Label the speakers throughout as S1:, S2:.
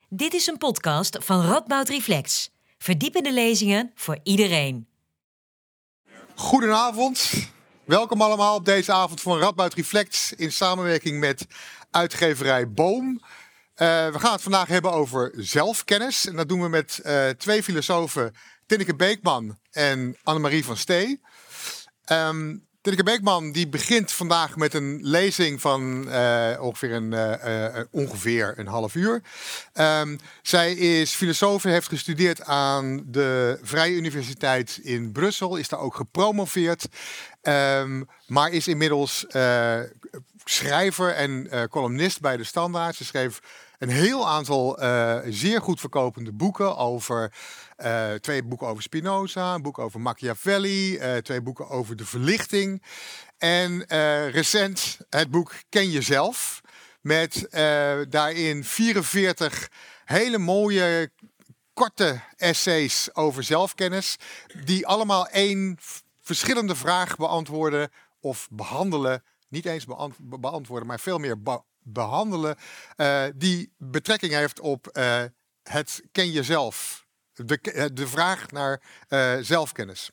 S1: Dit is een podcast van Radboud Reflex. Verdiepende lezingen voor iedereen.
S2: Goedenavond. Welkom allemaal op deze avond van Radboud Reflex in samenwerking met uitgeverij Boom. We gaan het vandaag hebben over zelfkennis. En dat doen we met twee filosofen, Tineke Beekman en Annemarie van Stee. Tineke Beekman die begint vandaag met een lezing van ongeveer een half uur. Zij is filosoof en heeft gestudeerd aan de Vrije Universiteit in Brussel. Is daar ook gepromoveerd. Maar is inmiddels schrijver en columnist bij De Standaard. Ze schreef een heel aantal zeer goed verkopende boeken over... 2 boeken over Spinoza, een boek over Machiavelli, 2 boeken over de verlichting. En recent het boek Ken Jezelf, met daarin 44 hele mooie, korte essays over zelfkennis, die allemaal één verschillende vraag beantwoorden of behandelen. Niet eens beantwoorden, maar veel meer behandelen, die betrekking heeft op het ken jezelf. De vraag naar zelfkennis.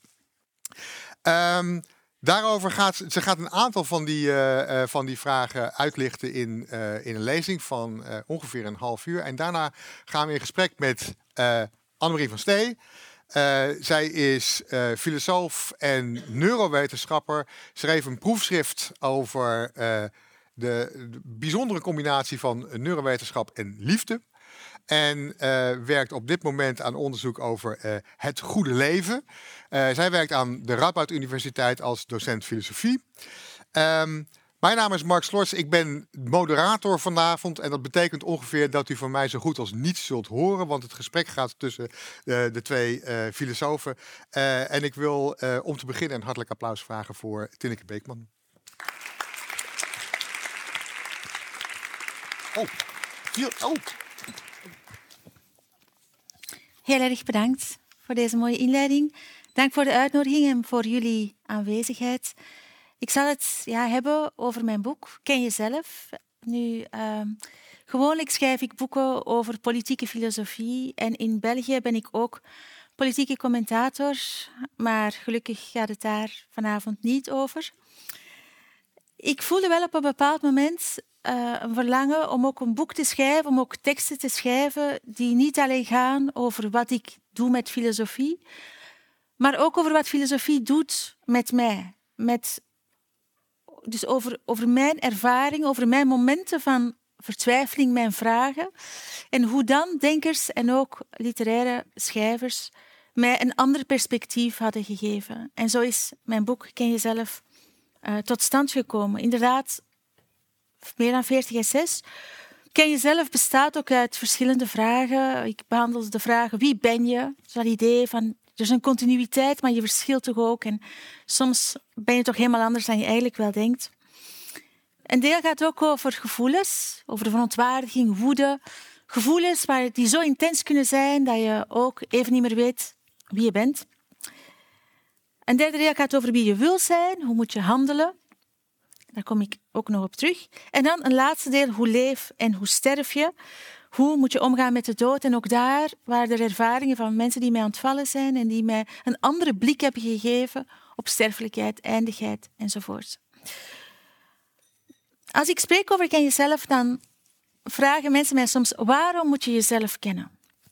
S2: Daarover gaat ze een aantal van die vragen uitlichten in een lezing van ongeveer een half uur. En daarna gaan we in gesprek met Annemarie van Stee. Zij is filosoof en neurowetenschapper. Schreef een proefschrift over de bijzondere combinatie van neurowetenschap en liefde. En werkt op dit moment aan onderzoek over het goede leven. Zij werkt aan de Radboud Universiteit als docent filosofie. Mijn naam is Mark Slorts. Ik ben moderator vanavond. En dat betekent ongeveer dat u van mij zo goed als niets zult horen. Want het gesprek gaat tussen de twee filosofen. En ik wil om te beginnen een hartelijk applaus vragen voor Tineke Beekman.
S3: Heel erg bedankt voor deze mooie inleiding. Dank voor de uitnodiging en voor jullie aanwezigheid. Ik zal het hebben over mijn boek, Ken Jezelf. Nu, gewoonlijk schrijf ik boeken over politieke filosofie. En in België ben ik ook politieke commentator. Maar gelukkig gaat het daar vanavond niet over. Ik voelde wel op een bepaald moment een verlangen om ook een boek te schrijven, om ook teksten te schrijven die niet alleen gaan over wat ik doe met filosofie, maar ook over wat filosofie doet met mij. Dus over mijn ervaring, over mijn momenten van vertwijfeling, mijn vragen. En hoe dan denkers en ook literaire schrijvers mij een ander perspectief hadden gegeven. En zo is mijn boek Ken Jezelf tot stand gekomen. Inderdaad, meer dan 40 essays. Ken Jezelf bestaat ook uit verschillende vragen. Ik behandel de vragen, wie ben je? Dat is wel het idee van, er is een continuïteit, maar je verschilt toch ook. En soms ben je toch helemaal anders dan je eigenlijk wel denkt. Een deel gaat ook over gevoelens, over verontwaardiging, woede. Gevoelens die zo intens kunnen zijn dat je ook even niet meer weet wie je bent. Een derde deel gaat over wie je wil zijn, hoe moet je handelen. Daar kom ik ook nog op terug. En dan een laatste deel, hoe leef en hoe sterf je. Hoe moet je omgaan met de dood? En ook daar waren er ervaringen van mensen die mij ontvallen zijn en die mij een andere blik hebben gegeven op sterfelijkheid, eindigheid enzovoort. Als ik spreek over ken jezelf, dan vragen mensen mij soms, waarom moet je jezelf kennen?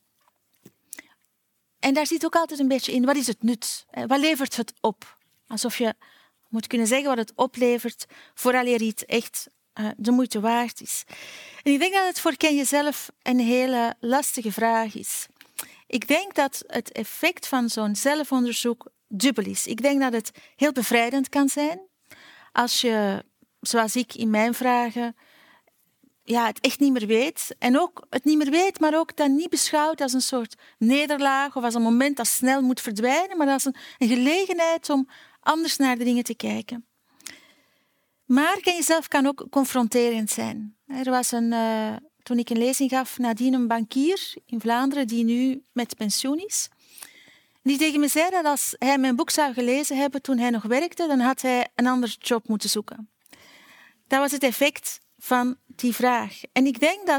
S3: En daar zit ook altijd een beetje in, wat is het nut? Wat levert het op? Alsof je moet kunnen zeggen wat het oplevert, vooraleer iets echt de moeite waard is. En ik denk dat het voor ken jezelf een hele lastige vraag is. Ik denk dat het effect van zo'n zelfonderzoek dubbel is. Ik denk dat het heel bevrijdend kan zijn als je, zoals ik in mijn vragen, het echt niet meer weet. En ook het niet meer weet, maar ook dat niet beschouwt als een soort nederlaag of als een moment dat snel moet verdwijnen, maar als een gelegenheid om anders naar de dingen te kijken. Maar ken jezelf kan ook confronterend zijn. Er was toen ik een lezing gaf, nadien een bankier in Vlaanderen die nu met pensioen is. Die tegen me zei dat als hij mijn boek zou gelezen hebben toen hij nog werkte, dan had hij een ander job moeten zoeken. Dat was het effect van die vraag. En ik denk dat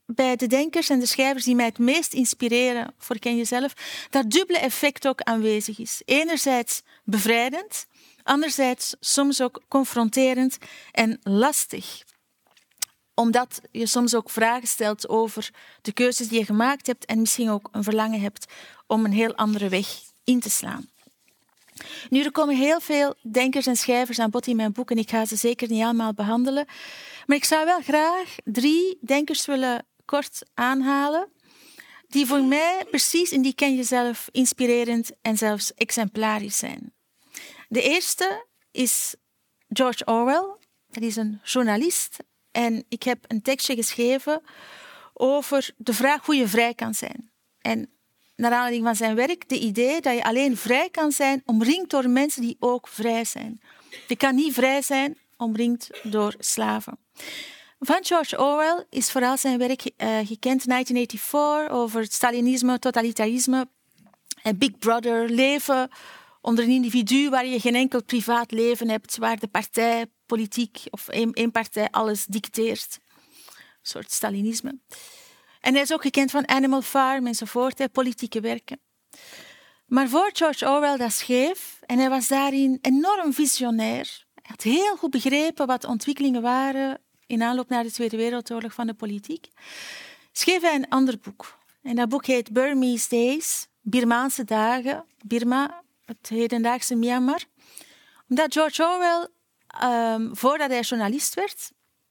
S3: bij de denkers en de schrijvers die mij het meest inspireren voor Ken Jezelf, dat dubbele effect ook aanwezig is. Enerzijds bevrijdend, anderzijds soms ook confronterend en lastig. Omdat je soms ook vragen stelt over de keuzes die je gemaakt hebt en misschien ook een verlangen hebt om een heel andere weg in te slaan. Nu, er komen heel veel denkers en schrijvers aan bod in mijn boek en ik ga ze zeker niet allemaal behandelen. Maar ik zou wel graag 3 denkers willen kort aanhalen die voor mij precies in die Ken Jezelf inspirerend en zelfs exemplarisch zijn. De eerste is George Orwell. Dat is een journalist en ik heb een tekstje geschreven over de vraag hoe je vrij kan zijn. En naar aanleiding van zijn werk de idee dat je alleen vrij kan zijn omringd door mensen die ook vrij zijn. Je kan niet vrij zijn omringd door slaven. Van George Orwell is vooral zijn werk gekend, 1984, over het Stalinisme, totalitarisme, Big Brother, leven onder een individu waar je geen enkel privaat leven hebt, waar de partij, politiek of één partij alles dicteert. Een soort Stalinisme. En hij is ook gekend van Animal Farm enzovoort, politieke werken. Maar voor George Orwell dat schreef, en hij was daarin enorm visionair, hij had heel goed begrepen wat de ontwikkelingen waren in aanloop naar de Tweede Wereldoorlog van de politiek, schreef hij een ander boek. En dat boek heet Burmese Days, Birmaanse dagen, Birma, het hedendaagse Myanmar. Omdat George Orwell, voordat hij journalist werd,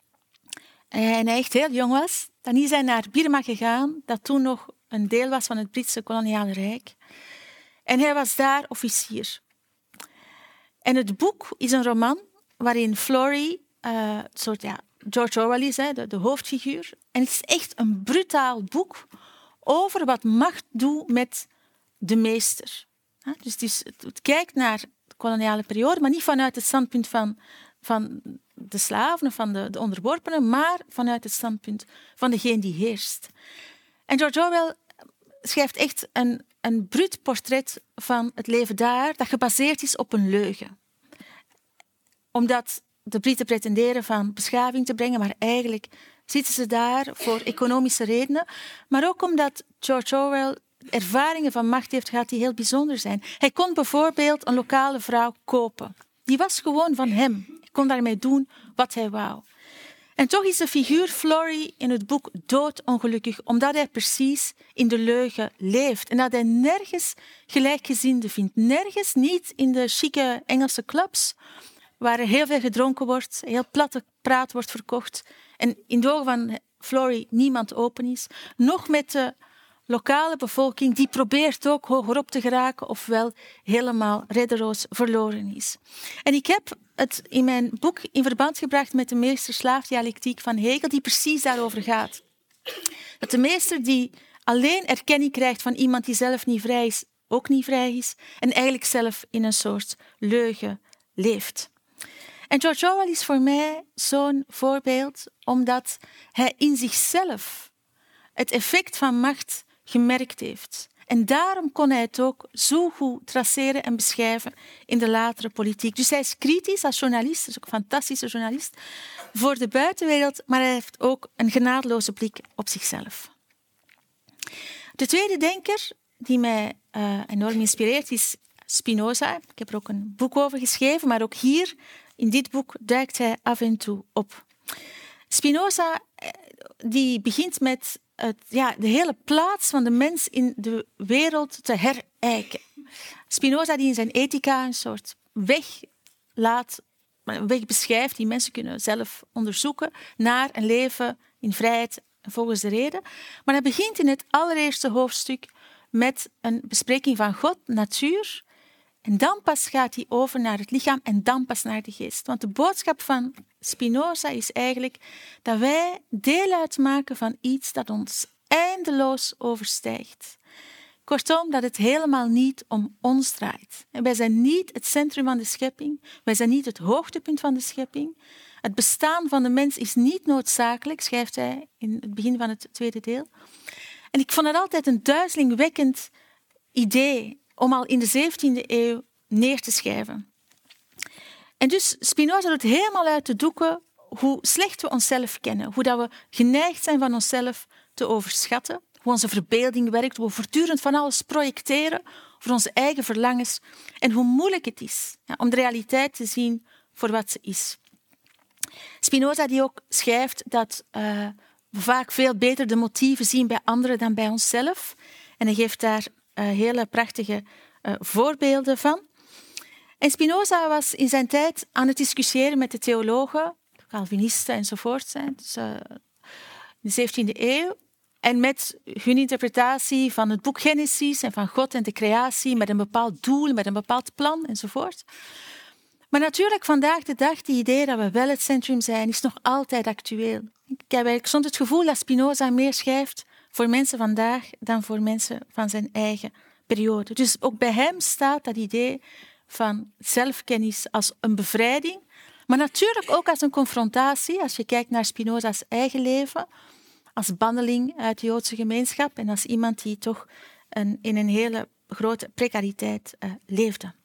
S3: en hij echt heel jong was, dan is hij naar Birma gegaan, dat toen nog een deel was van het Britse koloniale rijk. En hij was daar officier. En het boek is een roman waarin Florrie, George Orwell is, de hoofdfiguur. En het is echt een brutaal boek over wat macht doet met de meester. Dus het kijkt naar de koloniale periode, maar niet vanuit het standpunt van de slaven of van de onderworpenen, maar vanuit het standpunt van degene die heerst. En George Orwell schrijft echt een bruut portret van het leven daar, dat gebaseerd is op een leugen. Omdat de Britten pretenderen van beschaving te brengen, maar eigenlijk zitten ze daar voor economische redenen. Maar ook omdat George Orwell ervaringen van macht heeft gehad die heel bijzonder zijn. Hij kon bijvoorbeeld een lokale vrouw kopen. Die was gewoon van hem. Hij kon daarmee doen wat hij wou. En toch is de figuur Florrie in het boek doodongelukkig, omdat hij precies in de leugen leeft. En dat hij nergens gelijkgezinden vindt. Nergens, niet in de chique Engelse clubs, waar er heel veel gedronken wordt, heel platte praat wordt verkocht. En in de ogen van Florrie niemand open is. Nog met de lokale bevolking, die probeert ook hogerop te geraken, ofwel helemaal reddeloos verloren is. En ik heb het in mijn boek in verband gebracht met de meester-slaafdialectiek van Hegel, die precies daarover gaat. Dat de meester die alleen erkenning krijgt van iemand die zelf niet vrij is, ook niet vrij is, en eigenlijk zelf in een soort leugen leeft. En George Orwell is voor mij zo'n voorbeeld, omdat hij in zichzelf het effect van macht gemerkt heeft. En daarom kon hij het ook zo goed traceren en beschrijven in de latere politiek. Dus hij is kritisch als journalist, is ook een fantastische journalist, voor de buitenwereld, maar hij heeft ook een genadeloze blik op zichzelf. De tweede denker die mij enorm inspireert is Spinoza. Ik heb er ook een boek over geschreven, maar ook hier, in dit boek, duikt hij af en toe op. Spinoza die begint met de hele plaats van de mens in de wereld te herijken. Spinoza die in zijn Ethica een soort weg beschrijft die mensen kunnen zelf onderzoeken naar een leven in vrijheid en volgens de reden. Maar hij begint in het allereerste hoofdstuk met een bespreking van God, natuur. En dan pas gaat hij over naar het lichaam en dan pas naar de geest. Want de boodschap van Spinoza is eigenlijk dat wij deel uitmaken van iets dat ons eindeloos overstijgt. Kortom, dat het helemaal niet om ons draait. En wij zijn niet het centrum van de schepping. Wij zijn niet het hoogtepunt van de schepping. Het bestaan van de mens is niet noodzakelijk, schrijft hij in het begin van het tweede deel. En ik vond het altijd een duizelingwekkend idee om al in de 17e eeuw neer te schrijven. En dus Spinoza doet helemaal uit de doeken hoe slecht we onszelf kennen, hoe dat we geneigd zijn van onszelf te overschatten, hoe onze verbeelding werkt, hoe we voortdurend van alles projecteren voor onze eigen verlangens en hoe moeilijk het is om de realiteit te zien voor wat ze is. Spinoza die ook schrijft dat we vaak veel beter de motieven zien bij anderen dan bij onszelf. En hij geeft daar hele prachtige voorbeelden van. En Spinoza was in zijn tijd aan het discussiëren met de theologen, Calvinisten enzovoort, dus, in de 17e eeuw. En met hun interpretatie van het boek Genesis en van God en de creatie, met een bepaald doel, met een bepaald plan enzovoort. Maar natuurlijk, vandaag de dag, die idee dat we wel het centrum zijn, is nog altijd actueel. Ik heb eigenlijk soms het gevoel dat Spinoza meer schrijft voor mensen vandaag dan voor mensen van zijn eigen periode. Dus ook bij hem staat dat idee van zelfkennis als een bevrijding, maar natuurlijk ook als een confrontatie, als je kijkt naar Spinoza's eigen leven, als banneling uit de Joodse gemeenschap en als iemand die toch in een hele grote precariteit leefde.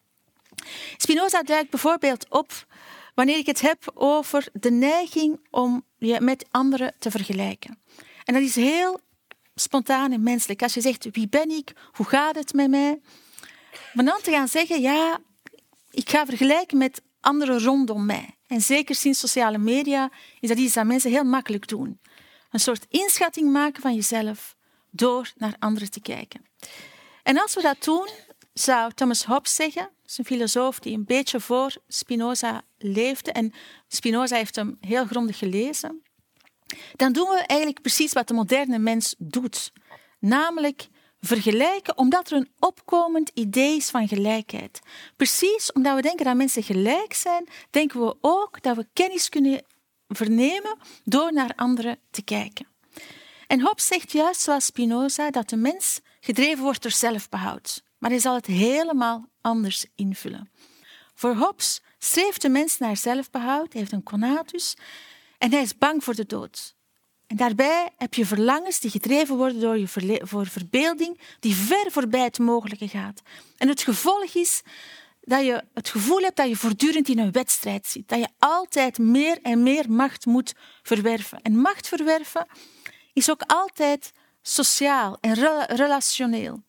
S3: Spinoza duikt bijvoorbeeld op wanneer ik het heb over de neiging om je met anderen te vergelijken. En dat is heel spontaan en menselijk. Als je zegt, wie ben ik? Hoe gaat het met mij? Maar dan te gaan zeggen, ja, ik ga vergelijken met anderen rondom mij. En zeker sinds sociale media is dat iets dat mensen heel makkelijk doen. Een soort inschatting maken van jezelf door naar anderen te kijken. En als we dat doen, zou Thomas Hobbes zeggen, dat is een filosoof die een beetje voor Spinoza leefde, en Spinoza heeft hem heel grondig gelezen, dan doen we eigenlijk precies wat de moderne mens doet. Namelijk vergelijken omdat er een opkomend idee is van gelijkheid. Precies omdat we denken dat mensen gelijk zijn, denken we ook dat we kennis kunnen vernemen door naar anderen te kijken. En Hobbes zegt juist zoals Spinoza dat de mens gedreven wordt door zelfbehoud. Maar hij zal het helemaal anders invullen. Voor Hobbes streeft de mens naar zelfbehoud, hij heeft een conatus en hij is bang voor de dood. En daarbij heb je verlangens die gedreven worden door je verbeelding, die ver voorbij het mogelijke gaat. En het gevolg is dat je het gevoel hebt dat je voortdurend in een wedstrijd zit. Dat je altijd meer en meer macht moet verwerven. En macht verwerven is ook altijd sociaal en relationeel.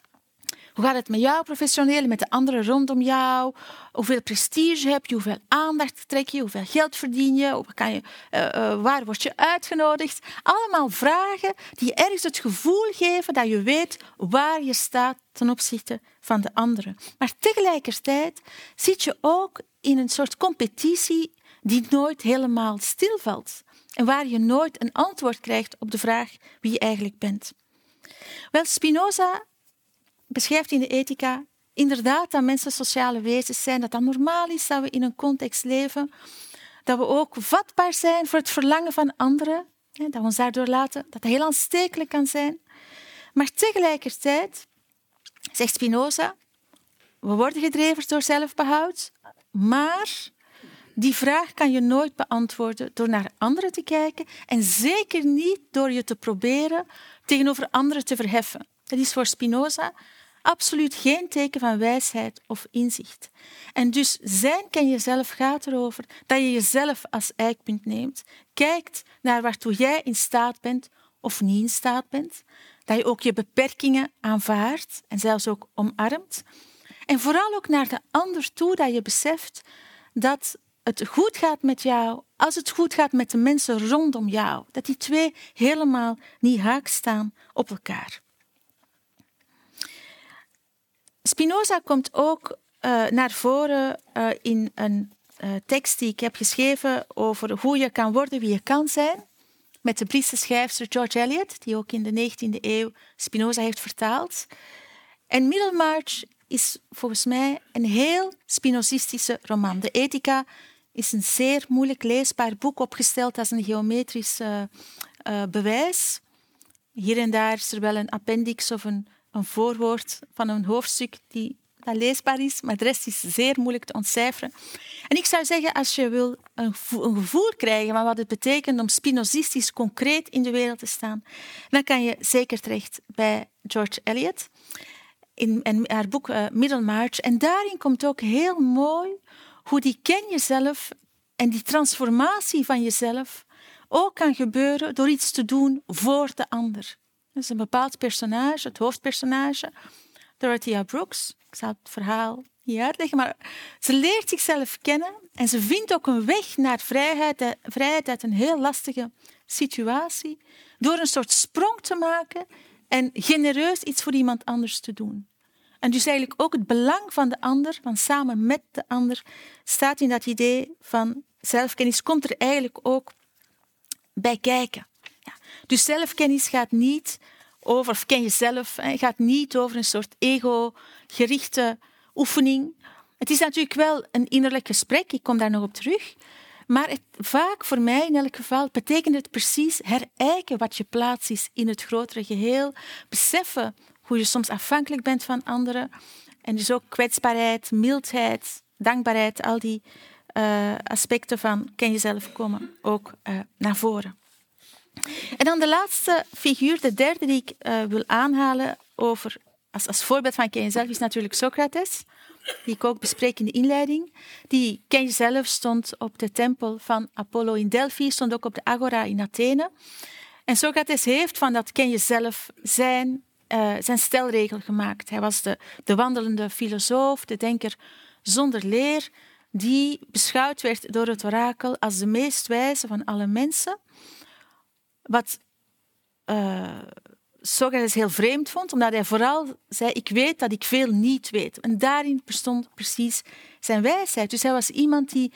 S3: Hoe gaat het met jou professioneel, met de anderen rondom jou? Hoeveel prestige heb je? Hoeveel aandacht trek je? Hoeveel geld verdien je? Waar word je uitgenodigd? Allemaal vragen die ergens het gevoel geven dat je weet waar je staat ten opzichte van de anderen. Maar tegelijkertijd zit je ook in een soort competitie die nooit helemaal stilvalt. En waar je nooit een antwoord krijgt op de vraag wie je eigenlijk bent. Wel, Spinoza beschrijft in de Ethica inderdaad dat mensen sociale wezens zijn, dat dat normaal is dat we in een context leven, dat we ook vatbaar zijn voor het verlangen van anderen, dat we ons daardoor laten, dat het heel aanstekelijk kan zijn. Maar tegelijkertijd, zegt Spinoza, we worden gedreven door zelfbehoud, maar die vraag kan je nooit beantwoorden door naar anderen te kijken en zeker niet door je te proberen tegenover anderen te verheffen. Dat is voor Spinoza absoluut geen teken van wijsheid of inzicht. En dus zijn ken jezelf gaat erover dat je jezelf als eikpunt neemt, kijkt naar waartoe jij in staat bent of niet in staat bent, dat je ook je beperkingen aanvaardt en zelfs ook omarmt. En vooral ook naar de ander toe, dat je beseft dat het goed gaat met jou als het goed gaat met de mensen rondom jou. Dat die twee helemaal niet haaks staan op elkaar. Spinoza komt ook naar voren in een tekst die ik heb geschreven over hoe je kan worden wie je kan zijn, met de Britse schrijfster George Eliot, die ook in de 19e eeuw Spinoza heeft vertaald. En Middlemarch is volgens mij een heel spinozistische roman. De Ethica is een zeer moeilijk leesbaar boek, opgesteld als een geometrisch bewijs. Hier en daar is er wel een appendix of een voorwoord van een hoofdstuk dat leesbaar is, maar de rest is zeer moeilijk te ontcijferen. En ik zou zeggen, als je wil een gevoel krijgen van wat het betekent om spinozistisch concreet in de wereld te staan, dan kan je zeker terecht bij George Eliot in haar boek Middlemarch. En daarin komt ook heel mooi hoe die ken jezelf en die transformatie van jezelf ook kan gebeuren door iets te doen voor de ander. Dat is een bepaald personage, het hoofdpersonage, Dorothea Brooks. Ik zal het verhaal niet uitleggen, maar ze leert zichzelf kennen en ze vindt ook een weg naar vrijheid uit een heel lastige situatie door een soort sprong te maken en genereus iets voor iemand anders te doen. En dus eigenlijk ook het belang van de ander, van samen met de ander, staat in dat idee van zelfkennis, komt er eigenlijk ook bij kijken. Ja. Dus zelfkennis gaat niet over, of ken jezelf, gaat niet over een soort ego-gerichte oefening. Het is natuurlijk wel een innerlijk gesprek, ik kom daar nog op terug. Maar vaak, voor mij in elk geval, betekent het precies herijken wat je plaats is in het grotere geheel. Beseffen hoe je soms afhankelijk bent van anderen. En dus ook kwetsbaarheid, mildheid, dankbaarheid, al die aspecten van ken jezelf komen ook naar voren. En dan de laatste figuur, de derde die ik wil aanhalen over, als voorbeeld van ken jezelf, is natuurlijk Socrates, die ik ook bespreek in de inleiding. Die ken jezelf stond op de tempel van Apollo in Delphi, stond ook op de Agora in Athene. En Socrates heeft van dat ken jezelf zijn stelregel gemaakt. Hij was de wandelende filosoof, de denker zonder leer, die beschouwd werd door het orakel als de meest wijze van alle mensen. Wat Socrates heel vreemd vond, omdat hij vooral zei, ik weet dat ik veel niet weet. En daarin bestond precies zijn wijsheid. Dus hij was iemand die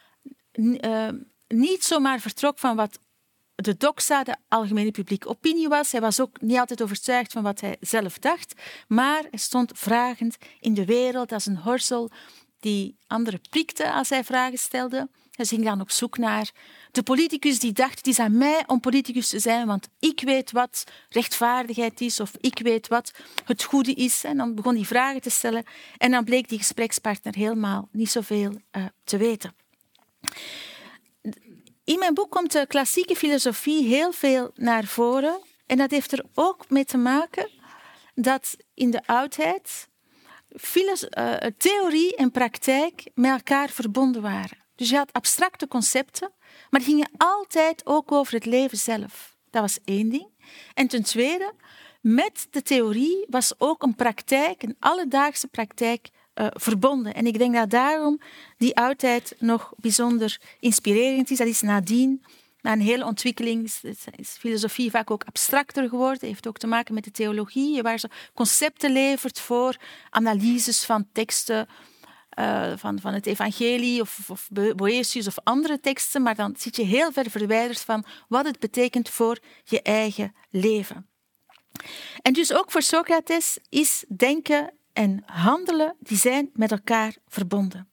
S3: niet zomaar vertrok van wat de doxa, de algemene publieke opinie was. Hij was ook niet altijd overtuigd van wat hij zelf dacht, maar hij stond vragend in de wereld als een horzel die anderen prikte als hij vragen stelde. Hij ging dan op zoek naar de politicus die dacht, het is aan mij om politicus te zijn, want ik weet wat rechtvaardigheid is of ik weet wat het goede is. En dan begon hij vragen te stellen en dan bleek die gesprekspartner helemaal niet zoveel te weten. In mijn boek komt de klassieke filosofie heel veel naar voren en dat heeft er ook mee te maken dat in de oudheid theorie en praktijk met elkaar verbonden waren. Dus je had abstracte concepten, maar die gingen altijd ook over het leven zelf. Dat was één ding. En ten tweede, met de theorie was ook een praktijk, een alledaagse praktijk, verbonden. En ik denk dat daarom die oudheid nog bijzonder inspirerend is. Dat is nadien, na een hele ontwikkeling, is filosofie vaak ook abstracter geworden. Dat heeft ook te maken met de theologie, waar ze concepten levert voor analyses van teksten, van het evangelie of Boëtius of andere teksten, maar dan zit je heel ver verwijderd van wat het betekent voor je eigen leven. En dus ook voor Socrates is denken en handelen, die zijn met elkaar verbonden.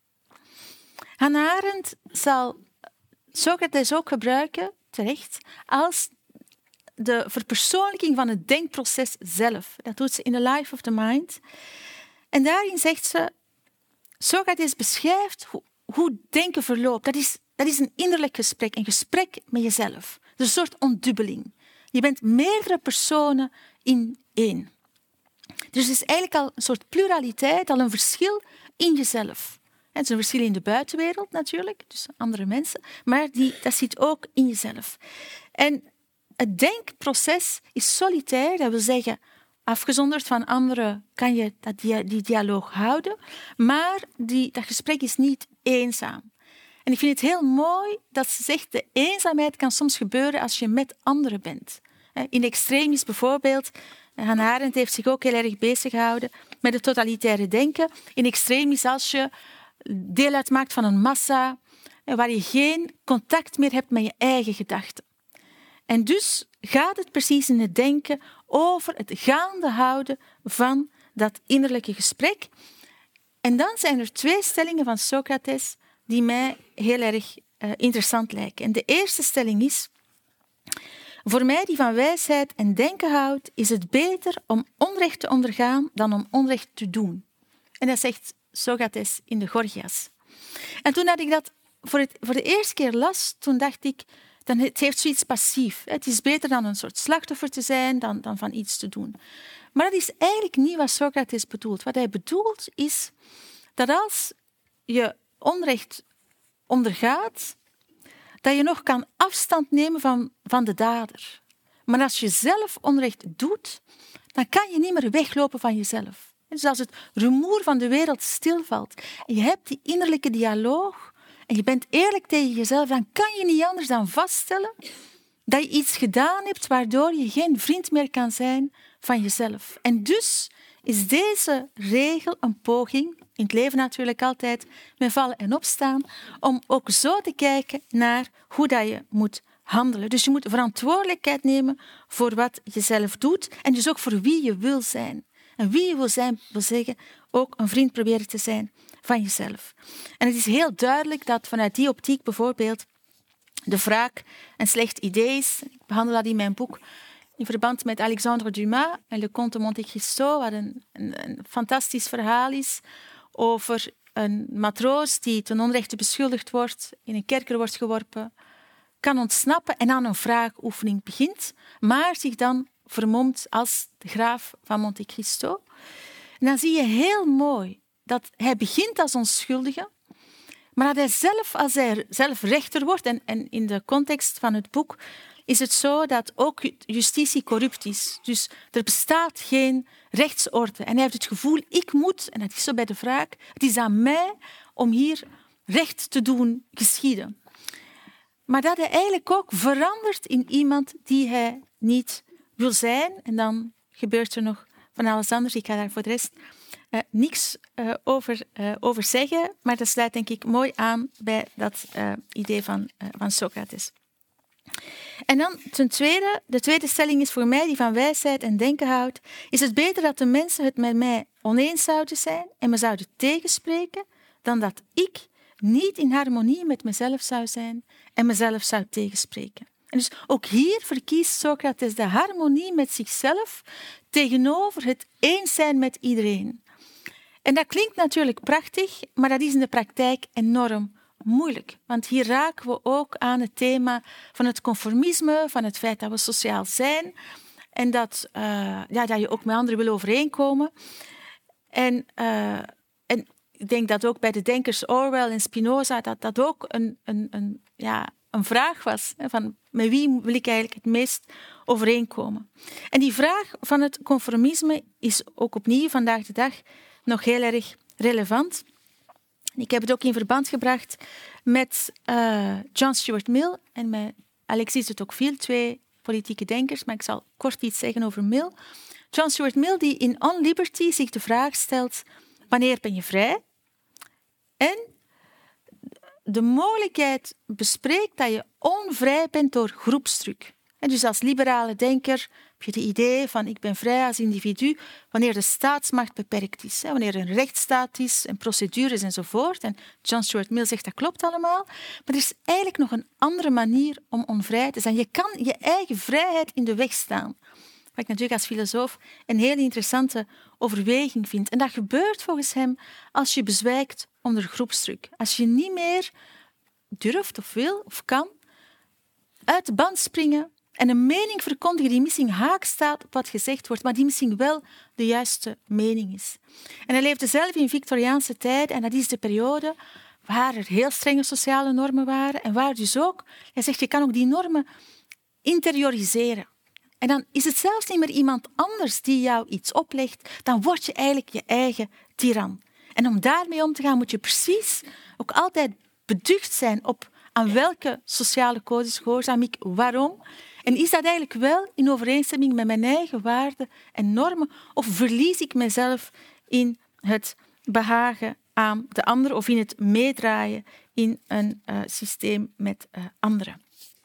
S3: Hannah Arendt zal Socrates ook gebruiken, terecht, als de verpersoonlijking van het denkproces zelf. Dat doet ze in The Life of the Mind. En daarin zegt ze, Socrates beschrijft hoe denken verloopt. Dat is een innerlijk gesprek, een gesprek met jezelf. Het is een soort ontdubbeling. Je bent meerdere personen in één. Dus het is eigenlijk al een soort pluraliteit, al een verschil in jezelf. Het is een verschil in de buitenwereld natuurlijk, dus andere mensen, maar dat zit ook in jezelf. En het denkproces is solitair, dat wil zeggen, afgezonderd van anderen kan je die dialoog houden, maar dat gesprek is niet eenzaam. En ik vind het heel mooi dat ze zegt, de eenzaamheid kan soms gebeuren als je met anderen bent. In extremis bijvoorbeeld, Hannah Arendt heeft zich ook heel erg bezig gehouden met het totalitaire denken. In extremis als je deel uitmaakt van een massa waar je geen contact meer hebt met je eigen gedachten. En dus gaat het precies in het denken over het gaande houden van dat innerlijke gesprek. En dan zijn er 2 stellingen van Socrates die mij heel erg interessant lijken. En de eerste stelling is, voor mij die van wijsheid en denken houdt, is het beter om onrecht te ondergaan dan om onrecht te doen. En dat zegt Socrates in de Gorgias. En toen dat ik dat voor de eerste keer las, toen dacht ik, het heeft zoiets passief. Het is beter dan een soort slachtoffer te zijn dan van iets te doen. Maar dat is eigenlijk niet wat Socrates bedoelt. Wat hij bedoelt is dat als je onrecht ondergaat, dat je nog kan afstand nemen van de dader. Maar als je zelf onrecht doet, dan kan je niet meer weglopen van jezelf. Dus als het rumoer van de wereld stilvalt en je hebt die innerlijke dialoog en je bent eerlijk tegen jezelf, dan kan je niet anders dan vaststellen dat je iets gedaan hebt waardoor je geen vriend meer kan zijn van jezelf. En dus is deze regel een poging, in het leven natuurlijk altijd met vallen en opstaan, om ook zo te kijken naar hoe dat je moet handelen. Dus je moet verantwoordelijkheid nemen voor wat je zelf doet en dus ook voor wie je wil zijn. En wie je wil zijn, wil zeggen ook een vriend proberen te zijn van jezelf. En het is heel duidelijk dat vanuit die optiek bijvoorbeeld de wraak een slecht idee is. Ik behandel dat in mijn boek in verband met Alexandre Dumas en Le Comte de Monte Cristo, wat een fantastisch verhaal is over een matroos die ten onrechte beschuldigd wordt, in een kerker wordt geworpen, kan ontsnappen en aan een wraakoefening begint, maar zich dan vermomt als de graaf van Monte Cristo. En dan zie je heel mooi dat hij begint als onschuldige, maar dat hij zelf, als hij zelf rechter wordt, en in de context van het boek is het zo dat ook justitie corrupt is. Dus er bestaat geen rechtsorde. En hij heeft het gevoel, ik moet, en dat is zo bij de wraak, het is aan mij om hier recht te doen geschieden. Maar dat hij eigenlijk ook verandert in iemand die hij niet wil zijn. En dan gebeurt er nog van alles anders. Ik ga daar voor de rest niks over zeggen. Maar dat sluit denk ik mooi aan bij dat idee van Socrates. En dan ten tweede, de tweede stelling is voor mij die van wijsheid en denken houdt. Is het beter dat de mensen het met mij oneens zouden zijn en me zouden tegenspreken, dan dat ik niet in harmonie met mezelf zou zijn en mezelf zou tegenspreken. En dus ook hier verkiest Socrates de harmonie met zichzelf tegenover het eens zijn met iedereen. En dat klinkt natuurlijk prachtig, maar dat is in de praktijk enorm moeilijk. Want hier raken we ook aan het thema van het conformisme, van het feit dat we sociaal zijn en dat je ook met anderen wil overeenkomen. En ik denk dat ook bij de denkers Orwell en Spinoza dat ook een vraag was. Van met wie wil ik eigenlijk het meest overeenkomen? En die vraag van het conformisme is ook opnieuw vandaag de dag nog heel erg relevant. Ik heb het ook in verband gebracht met John Stuart Mill en met Alexis de Tocqueville, twee politieke denkers, maar ik zal kort iets zeggen over Mill. John Stuart Mill die in On Liberty zich de vraag stelt, wanneer ben je vrij? En de mogelijkheid bespreekt dat je onvrij bent door groepsdruk. En dus als liberale denker heb je het idee van ik ben vrij als individu wanneer de staatsmacht beperkt is. Wanneer er een rechtsstaat is en procedures enzovoort. En John Stuart Mill zegt dat klopt allemaal. Maar er is eigenlijk nog een andere manier om onvrij te zijn. Je kan je eigen vrijheid in de weg staan. Wat ik natuurlijk als filosoof een heel interessante overweging vind. En dat gebeurt volgens hem als je bezwijkt onder groepsdruk. Als je niet meer durft of wil of kan uit de band springen en een mening verkondigen die misschien haak staat op wat gezegd wordt, maar die misschien wel de juiste mening is. En hij leefde zelf in Victoriaanse tijden en dat is de periode waar er heel strenge sociale normen waren en waar dus ook, hij zegt, je kan ook die normen interioriseren. En dan is het zelfs niet meer iemand anders die jou iets oplegt, dan word je eigenlijk je eigen tiran. En om daarmee om te gaan moet je precies ook altijd beducht zijn op aan welke sociale codes gehoorzaam ik, waarom. En is dat eigenlijk wel in overeenstemming met mijn eigen waarden en normen of verlies ik mezelf in het behagen aan de ander of in het meedraaien in een systeem met anderen.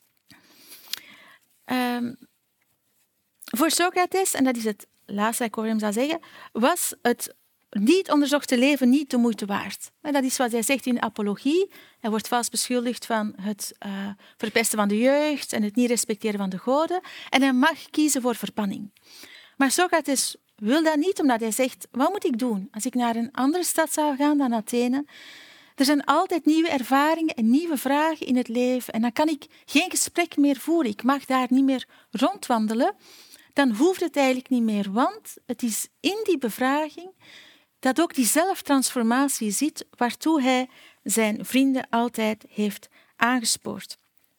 S3: Voor Socrates, en dat is het laatste dat ik over hem zou zeggen, was het niet onderzochte leven niet de moeite waard. Dat is wat hij zegt in Apologie. Hij wordt vals beschuldigd van het verpesten van de jeugd en het niet respecteren van de goden. En hij mag kiezen voor verbanning. Maar Socrates wil dat niet, omdat hij zegt, wat moet ik doen als ik naar een andere stad zou gaan dan Athene? Er zijn altijd nieuwe ervaringen en nieuwe vragen in het leven. En dan kan ik geen gesprek meer voeren. Ik mag daar niet meer rondwandelen. Dan hoeft het eigenlijk niet meer, want het is in die bevraging dat ook die zelftransformatie zit waartoe hij zijn vrienden altijd heeft aangespoord.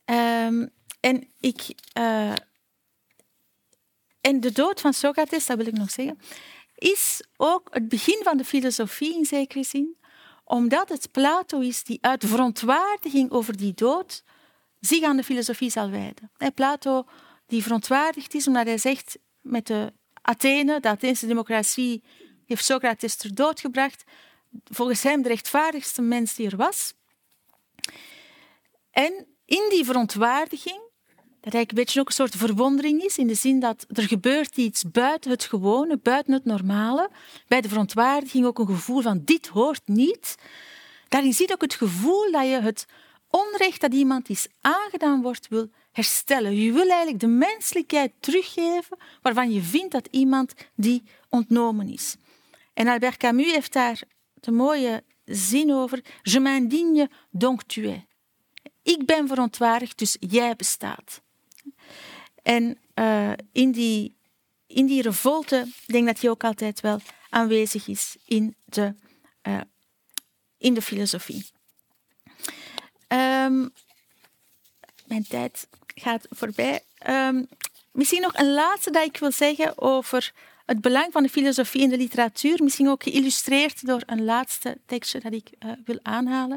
S3: En de dood van Socrates, dat wil ik nog zeggen, is ook het begin van de filosofie in zekere zin, omdat het Plato is die uit verontwaardiging over die dood zich aan de filosofie zal wijden. Plato die verontwaardigd is omdat hij zegt met de Atheense democratie heeft Socrates ter dood gebracht, volgens hem de rechtvaardigste mens die er was. En in die verontwaardiging, dat eigenlijk een beetje ook een soort verwondering is, in de zin dat er gebeurt iets buiten het gewone, buiten het normale. Bij de verontwaardiging ook een gevoel van dit hoort niet. Daarin zit ook het gevoel dat je het onrecht dat iemand is aangedaan wordt wil herstellen. Je wil eigenlijk de menselijkheid teruggeven waarvan je vindt dat iemand die ontnomen is. En Albert Camus heeft daar de mooie zin over. Je m'indigne donc tu es. Ik ben verontwaardigd, dus jij bestaat. En in die revolte, ik denk dat die ook altijd wel aanwezig is in de filosofie. Mijn tijd gaat voorbij. Misschien nog een laatste dat ik wil zeggen over het belang van de filosofie in de literatuur. Misschien ook geïllustreerd door een laatste tekstje dat ik wil aanhalen.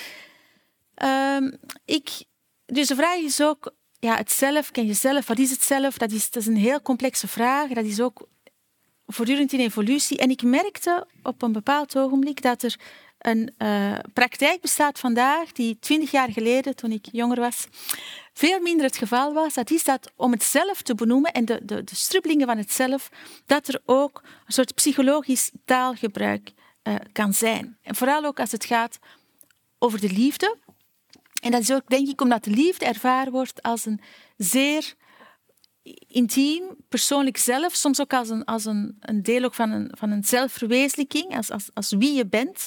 S3: Dus de vraag is ook, het zelf, ken je zelf? Wat is het zelf? Dat is een heel complexe vraag. Dat is ook voortdurend in evolutie. En ik merkte op een bepaald ogenblik dat er een praktijk bestaat vandaag die 20 jaar geleden, toen ik jonger was, veel minder het geval was. Dat is dat om het zelf te benoemen en de strubbelingen van het zelf, dat er ook een soort psychologisch taalgebruik kan zijn. En vooral ook als het gaat over de liefde. En dat is ook, denk ik, omdat de liefde ervaren wordt als een zeer intiem, persoonlijk zelf, soms ook als een deel ook van een zelfverwezenlijking, als wie je bent.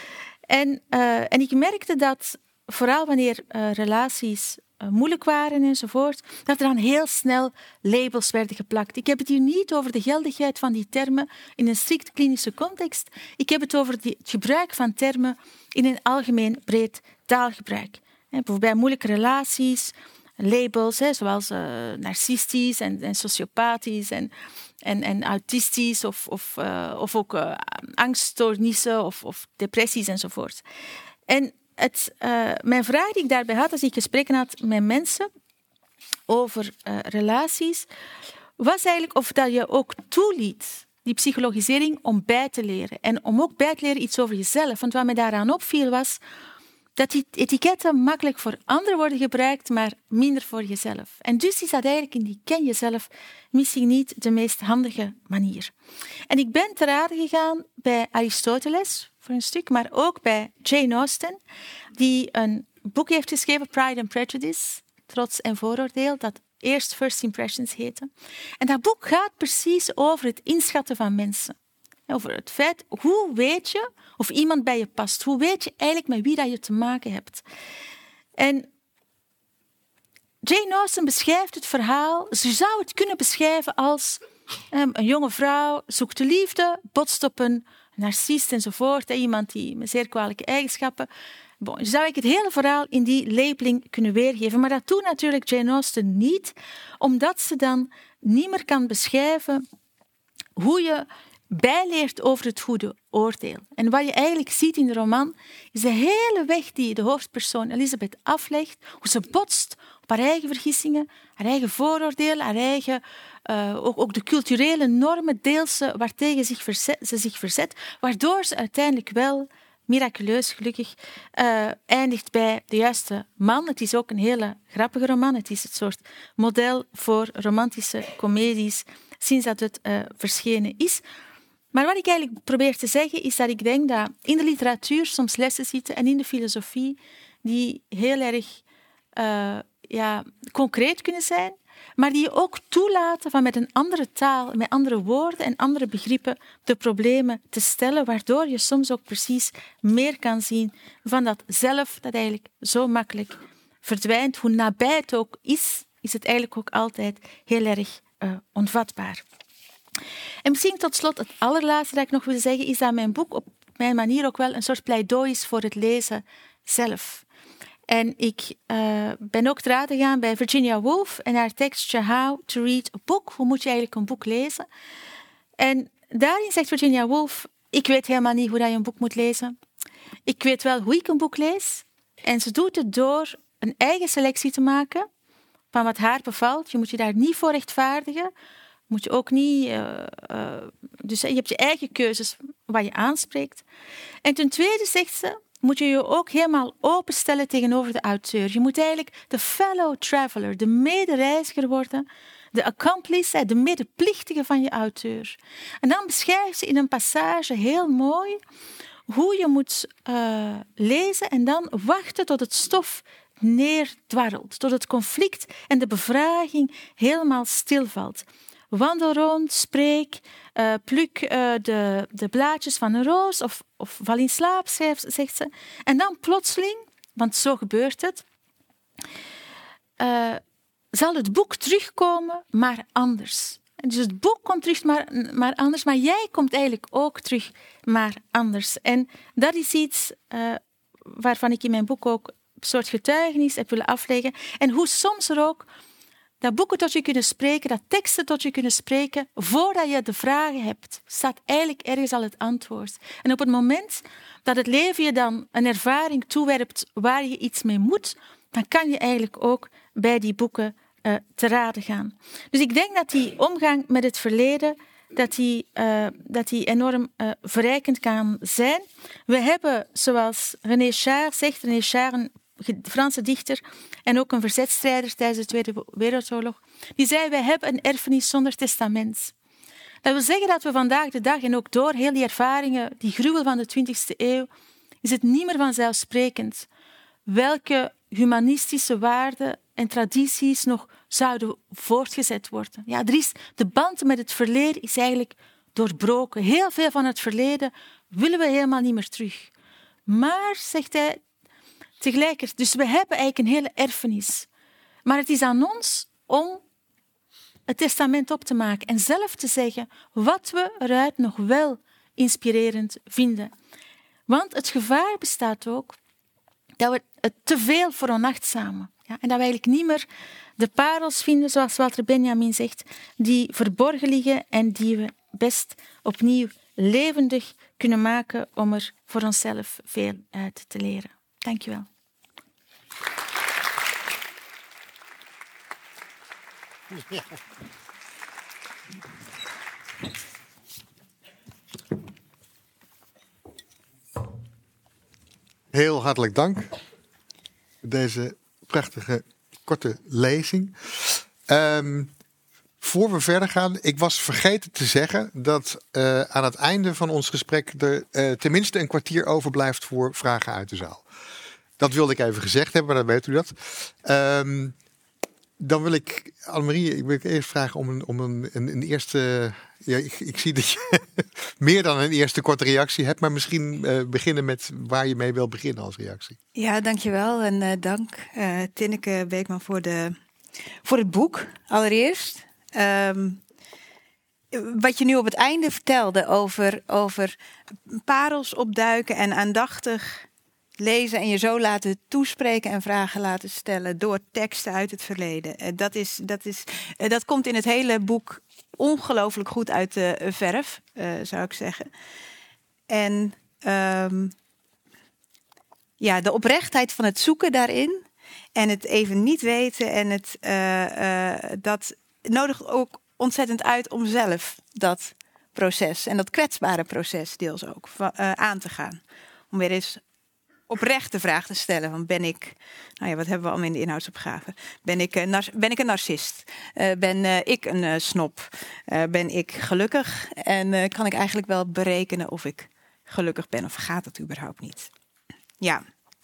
S3: En ik merkte dat, vooral wanneer relaties moeilijk waren enzovoort, dat er dan heel snel labels werden geplakt. Ik heb het hier niet over de geldigheid van die termen in een strikt klinische context. Ik heb het over het gebruik van termen in een algemeen breed taalgebruik. Bijvoorbeeld bij moeilijke relaties, labels, zoals narcistisch en sociopathisch en autistisch of ook angststoornissen of depressies enzovoort. En mijn vraag die ik daarbij had, als ik gesprekken had met mensen over relaties, was eigenlijk of dat je ook toeliet, die psychologisering, om bij te leren. En om ook bij te leren iets over jezelf. Want wat mij daaraan opviel was dat die etiketten makkelijk voor anderen worden gebruikt, maar minder voor jezelf. En dus is dat eigenlijk in die ken jezelf misschien niet de meest handige manier. En ik ben te rade gegaan bij Aristoteles voor een stuk, maar ook bij Jane Austen, die een boek heeft geschreven, Pride and Prejudice, Trots en Vooroordeel, dat eerst First Impressions heette. En dat boek gaat precies over het inschatten van mensen. Over het feit, hoe weet je of iemand bij je past? Hoe weet je eigenlijk met wie dat je te maken hebt? En Jane Austen beschrijft het verhaal, ze zou het kunnen beschrijven als een jonge vrouw zoekt de liefde, botst op een narcist enzovoort, iemand die met zeer kwalijke eigenschappen. Bon, je zou ik het hele verhaal in die labeling kunnen weergeven, maar dat doet natuurlijk Jane Austen niet, omdat ze dan niet meer kan beschrijven hoe je bijleert over het goede oordeel. En wat je eigenlijk ziet in de roman, is de hele weg die de hoofdpersoon Elizabeth aflegt, hoe ze botst op haar eigen vergissingen, haar eigen vooroordelen, haar eigen, ook de culturele normen, deels waartegen ze zich verzet, waardoor ze uiteindelijk wel, miraculeus gelukkig, eindigt bij de juiste man. Het is ook een hele grappige roman. Het is het soort model voor romantische comedies sinds dat het verschenen is. Maar wat ik eigenlijk probeer te zeggen, is dat ik denk dat in de literatuur soms lessen zitten en in de filosofie die heel erg concreet kunnen zijn, maar die je ook toelaten van met een andere taal, met andere woorden en andere begrippen de problemen te stellen, waardoor je soms ook precies meer kan zien van dat zelf dat eigenlijk zo makkelijk verdwijnt. Hoe nabij het ook is het eigenlijk ook altijd heel erg onvatbaar. En misschien tot slot het allerlaatste dat ik nog wil zeggen, is dat mijn boek op mijn manier ook wel een soort pleidooi is voor het lezen zelf. En ik ben ook te raden gegaan bij Virginia Woolf en haar tekstje How to Read a Book. Hoe moet je eigenlijk een boek lezen? En daarin zegt Virginia Woolf, ik weet helemaal niet hoe je een boek moet lezen. Ik weet wel hoe ik een boek lees. En ze doet het door een eigen selectie te maken van wat haar bevalt. Je moet je daar niet voor rechtvaardigen. Moet je ook niet... dus je hebt je eigen keuzes wat je aanspreekt. En ten tweede zegt ze, moet je je ook helemaal openstellen tegenover de auteur. Je moet eigenlijk de fellow traveler, de medereiziger worden, de accomplice, de medeplichtige van je auteur. En dan beschrijft ze in een passage heel mooi hoe je moet lezen en dan wachten tot het stof neerdwarrelt, tot het conflict en de bevraging helemaal stilvalt. Wandel rond, spreek, pluk de blaadjes van een roos of val in slaap, zegt ze. En dan plotseling, want zo gebeurt het, zal het boek terugkomen, maar anders. Dus het boek komt terug, maar anders, maar jij komt eigenlijk ook terug, maar anders. En dat is iets waarvan ik in mijn boek ook een soort getuigenis heb willen afleggen. En hoe soms er ook dat boeken tot je kunnen spreken, dat teksten tot je kunnen spreken, voordat je de vragen hebt, staat eigenlijk ergens al het antwoord. En op het moment dat het leven je dan een ervaring toewerpt waar je iets mee moet, dan kan je eigenlijk ook bij die boeken te raden gaan. Dus ik denk dat die omgang met het verleden, dat die enorm verrijkend kan zijn. We hebben, zoals René Char zegt, René Char, een Franse dichter en ook een verzetstrijder tijdens de Tweede Wereldoorlog, die zei, wij hebben een erfenis zonder testament. Dat wil zeggen dat we vandaag de dag, en ook door heel die ervaringen, die gruwel van de 20e eeuw, is het niet meer vanzelfsprekend welke humanistische waarden en tradities nog zouden voortgezet worden. Ja, de band met het verleden is eigenlijk doorbroken. Heel veel van het verleden willen we helemaal niet meer terug. Maar, zegt hij, tegelijkertijd, dus we hebben eigenlijk een hele erfenis. Maar het is aan ons om het testament op te maken en zelf te zeggen wat we eruit nog wel inspirerend vinden. Want het gevaar bestaat ook dat we het te veel veronachtzamen. Ja, en dat we eigenlijk niet meer de parels vinden, zoals Walter Benjamin zegt, die verborgen liggen en die we best opnieuw levendig kunnen maken om er voor onszelf veel uit te leren. Dank je wel.
S2: Ja. Heel hartelijk dank voor deze prachtige korte lezing. Voor we verder gaan, ik was vergeten te zeggen dat aan het einde van ons gesprek er tenminste een kwartier overblijft voor vragen uit de zaal. Dat wilde ik even gezegd hebben, maar dan weet u dat. Dan wil ik, Annemarie, ik wil eerst vragen om een eerste... Ja, ik zie dat je meer dan een eerste korte reactie hebt, maar misschien beginnen met waar je mee wil beginnen als reactie.
S4: Ja, dankjewel en dank Tinneke Beekman voor het boek allereerst. Wat je nu op het einde vertelde over parels opduiken en aandachtig lezen en je zo laten toespreken en vragen laten stellen door teksten uit het verleden. Dat komt in het hele boek ongelooflijk goed uit de verf, zou ik zeggen. En de oprechtheid van het zoeken daarin en het even niet weten en dat nodigt ook ontzettend uit om zelf dat proces en dat kwetsbare proces deels ook aan te gaan. Om weer eens oprecht de vraag te stellen: van ben ik, wat hebben we allemaal in de inhoudsopgave? Ben ik een narcist? Ben ik een snop? Ben ik gelukkig? En kan ik eigenlijk wel berekenen of ik gelukkig ben of gaat dat überhaupt niet? Ja.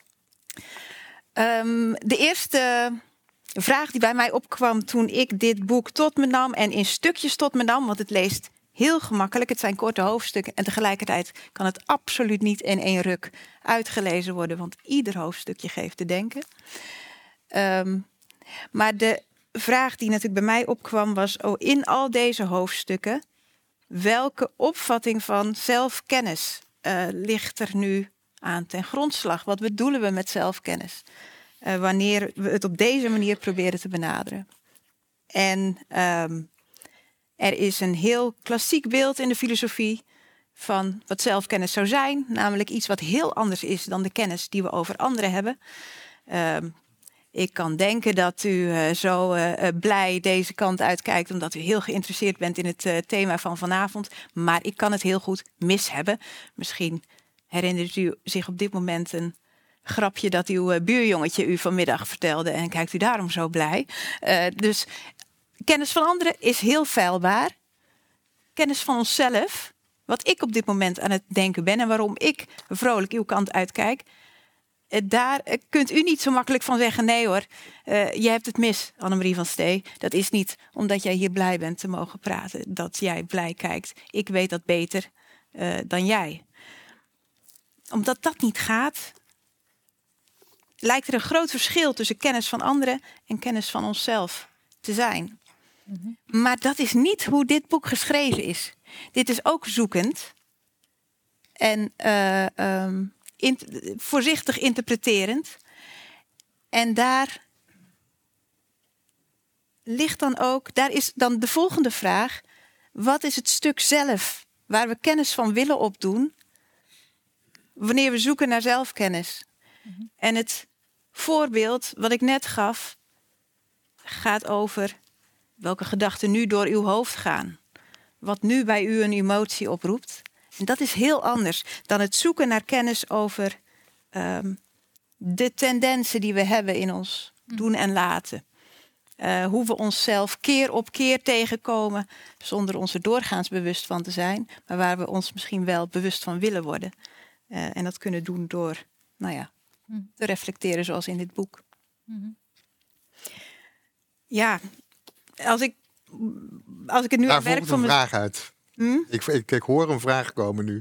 S4: De eerste vraag die bij mij opkwam toen ik dit boek tot me nam en in stukjes tot me nam, want het leest heel gemakkelijk. Het zijn korte hoofdstukken en tegelijkertijd kan het absoluut niet in één ruk uitgelezen worden, want ieder hoofdstukje geeft te denken. Maar de vraag die natuurlijk bij mij opkwam was: in al deze hoofdstukken, welke opvatting van zelfkennis ligt er nu aan ten grondslag? Wat bedoelen we met zelfkennis? wanneer we het op deze manier proberen te benaderen. En er is een heel klassiek beeld in de filosofie van wat zelfkennis zou zijn. Namelijk iets wat heel anders is dan de kennis die we over anderen hebben. Ik kan denken dat u zo blij deze kant uitkijkt, omdat u heel geïnteresseerd bent in het thema van vanavond. Maar ik kan het heel goed mis hebben. Misschien herinnert u zich op dit moment een grapje dat uw buurjongetje u vanmiddag vertelde en kijkt u daarom zo blij. Dus kennis van anderen is heel feilbaar. Kennis van onszelf, wat ik op dit moment aan het denken ben en waarom ik vrolijk uw kant uitkijk, daar kunt u niet zo makkelijk van zeggen, nee hoor, je hebt het mis, Annemarie van Stee. Dat is niet omdat jij hier blij bent te mogen praten, dat jij blij kijkt. Ik weet dat beter dan jij. Omdat dat niet gaat, lijkt er een groot verschil tussen kennis van anderen en kennis van onszelf te zijn. Mm-hmm. Maar dat is niet hoe dit boek geschreven is. Dit is ook zoekend en voorzichtig interpreterend. En daar ligt dan ook, daar is dan de volgende vraag: wat is het stuk zelf waar we kennis van willen opdoen wanneer we zoeken naar zelfkennis? Mm-hmm. En het voorbeeld wat ik net gaf gaat over welke gedachten nu door uw hoofd gaan. Wat nu bij u een emotie oproept. En dat is heel anders dan het zoeken naar kennis over de tendensen die we hebben in ons doen en laten. Hoe we onszelf keer op keer tegenkomen zonder ons er doorgaans bewust van te zijn. Maar waar we ons misschien wel bewust van willen worden. En dat kunnen doen door te reflecteren zoals in dit boek. Mm-hmm. Ja, als ik het nu aan werk van
S2: een vraag uit. Ik hoor een vraag komen nu.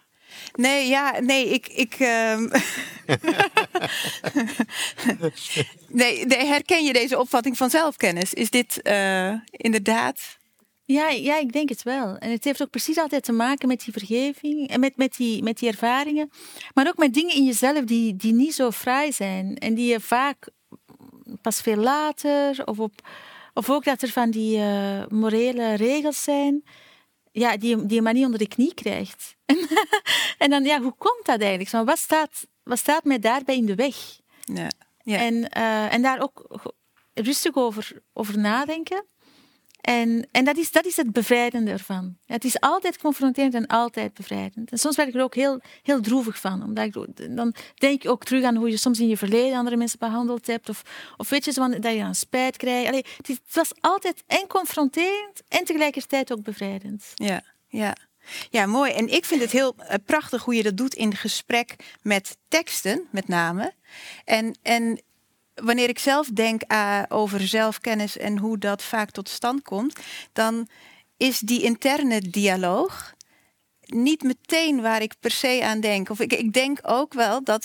S4: Herken je deze opvatting van zelfkennis? Is dit inderdaad?
S3: Ja, ik denk het wel. En het heeft ook precies altijd te maken met die vergeving en met die ervaringen. Maar ook met dingen in jezelf die niet zo fraai zijn. En die je vaak pas veel later of ook dat er van die morele regels zijn, ja, die je maar niet onder de knie krijgt. En dan, ja, hoe komt dat eigenlijk? Zo, wat staat mij daarbij in de weg?
S4: Ja.
S3: En daar ook rustig over nadenken. En dat is het bevrijdende ervan. Het is altijd confronterend en altijd bevrijdend. En soms werd ik er ook heel, heel droevig van. Omdat dan denk je ook terug aan hoe je soms in je verleden andere mensen behandeld hebt. Of weet je, dat je aan spijt krijgt. Allee, het was altijd en confronterend en tegelijkertijd ook bevrijdend.
S4: Ja, mooi. En ik vind het heel prachtig hoe je dat doet in gesprek met teksten, met name. En wanneer ik zelf denk over zelfkennis en hoe dat vaak tot stand komt, dan is die interne dialoog niet meteen waar ik per se aan denk. Of ik denk ook wel dat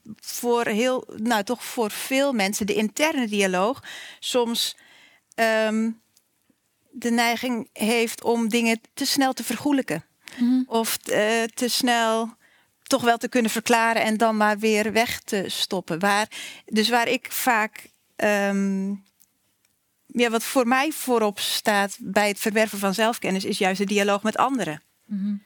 S4: voor veel mensen de interne dialoog soms de neiging heeft om dingen te snel te vergoelijken. Mm-hmm. Of te snel toch wel te kunnen verklaren en dan maar weer weg te stoppen. Waar ik vaak wat voor mij voorop staat bij het verwerven van zelfkennis is juist de dialoog met anderen. Mm-hmm.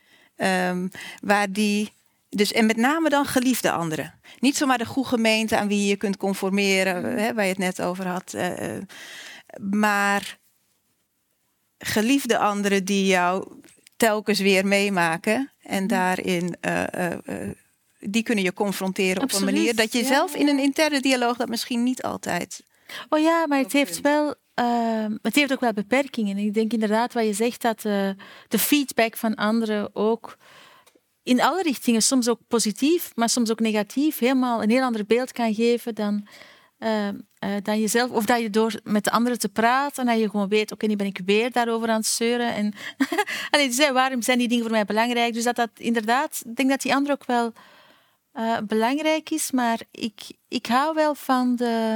S4: En met name dan geliefde anderen. Niet zomaar de goede gemeente aan wie je kunt conformeren, waar je het net over had. Maar geliefde anderen die jou telkens weer meemaken. En daarin die kunnen je confronteren. Absoluut, op een manier dat je zelf in een interne dialoog dat misschien niet altijd.
S3: Oh ja, maar het heeft wel. Het heeft ook wel beperkingen. Ik denk inderdaad wat je zegt, dat de feedback van anderen ook in alle richtingen, soms ook positief, maar soms ook negatief, helemaal een heel ander beeld kan geven dan jezelf. Of dat je door met de anderen te praten, dat je gewoon weet, oké, nu ben ik weer daarover aan het zeuren. En waarom zijn die dingen voor mij belangrijk? Dus dat inderdaad, ik denk dat die ander ook wel belangrijk is, maar ik hou wel van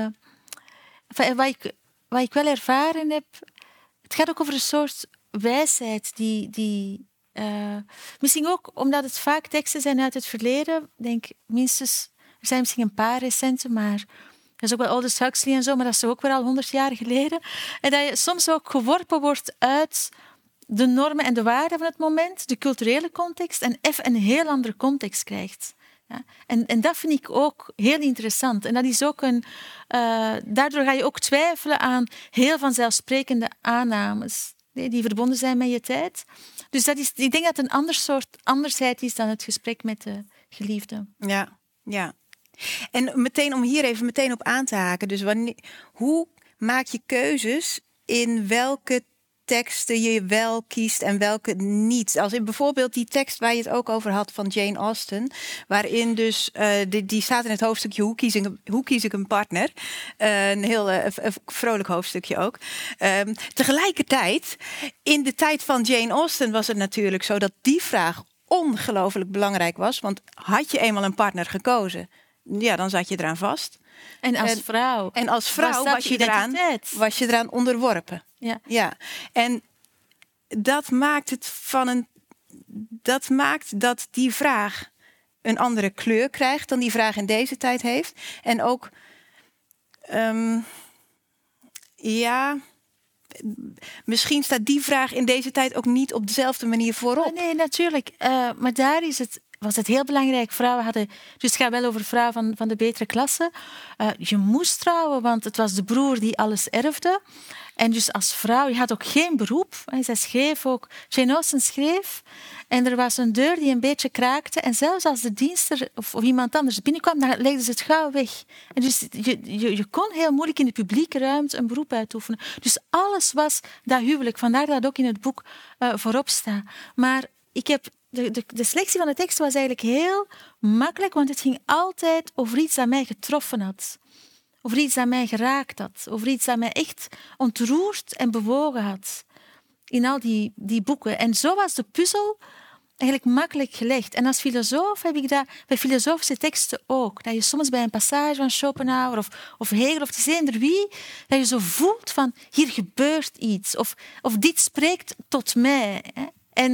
S3: wat ik wel ervaren heb. Het gaat ook over een soort wijsheid die misschien ook omdat het vaak teksten zijn uit het verleden. Ik denk minstens, er zijn misschien een paar recente, maar Dat is ook wel Aldous Huxley en zo, maar dat is ook weer al 100 jaar geleden. En dat je soms ook geworpen wordt uit de normen en de waarden van het moment, de culturele context, en even een heel andere context krijgt. Ja. En dat vind ik ook heel interessant. En dat is ook daardoor ga je ook twijfelen aan heel vanzelfsprekende aannames die verbonden zijn met je tijd. Dus ik denk dat het een ander soort andersheid is dan het gesprek met de geliefde.
S4: Ja. En om hier even meteen op aan te haken. Dus hoe maak je keuzes in welke teksten je wel kiest en welke niet? Als in bijvoorbeeld die tekst waar je het ook over had van Jane Austen, waarin dus, die staat in het hoofdstukje hoe kies ik een partner? Een heel vrolijk hoofdstukje ook. Tegelijkertijd, in de tijd van Jane Austen was het natuurlijk zo dat die vraag ongelooflijk belangrijk was, want had je eenmaal een partner gekozen, ja, dan zat je eraan vast.
S3: En als vrouw
S4: was je eraan onderworpen. Ja. En dat maakt dat die vraag een andere kleur krijgt dan die vraag in deze tijd heeft. En ook, misschien staat die vraag in deze tijd ook niet op dezelfde manier voorop.
S3: Nee, natuurlijk. Maar daar was het heel belangrijk. Vrouwen hadden, dus het gaat wel over vrouwen van de betere klasse. Je moest trouwen, want het was de broer die alles erfde. En dus als vrouw, je had ook geen beroep. En zij schreef ook, Jane Austen schreef. En er was een deur die een beetje kraakte. En zelfs als de dienster of iemand anders binnenkwam, dan legden ze het gauw weg. En dus je kon heel moeilijk in de publieke ruimte een beroep uitoefenen. Dus alles was dat huwelijk. Vandaar dat ook in het boek voorop staat. Maar ik heb de selectie van de tekst was eigenlijk heel makkelijk, want het ging altijd over iets dat mij getroffen had. Over iets dat mij geraakt had. Over iets dat mij echt ontroerd en bewogen had. In al die boeken. En zo was de puzzel eigenlijk makkelijk gelegd. En als filosoof heb ik dat bij filosofische teksten ook. Dat je soms bij een passage van Schopenhauer of Hegel of het is eender wie, dat je zo voelt van hier gebeurt iets. Of dit spreekt tot mij. Hè.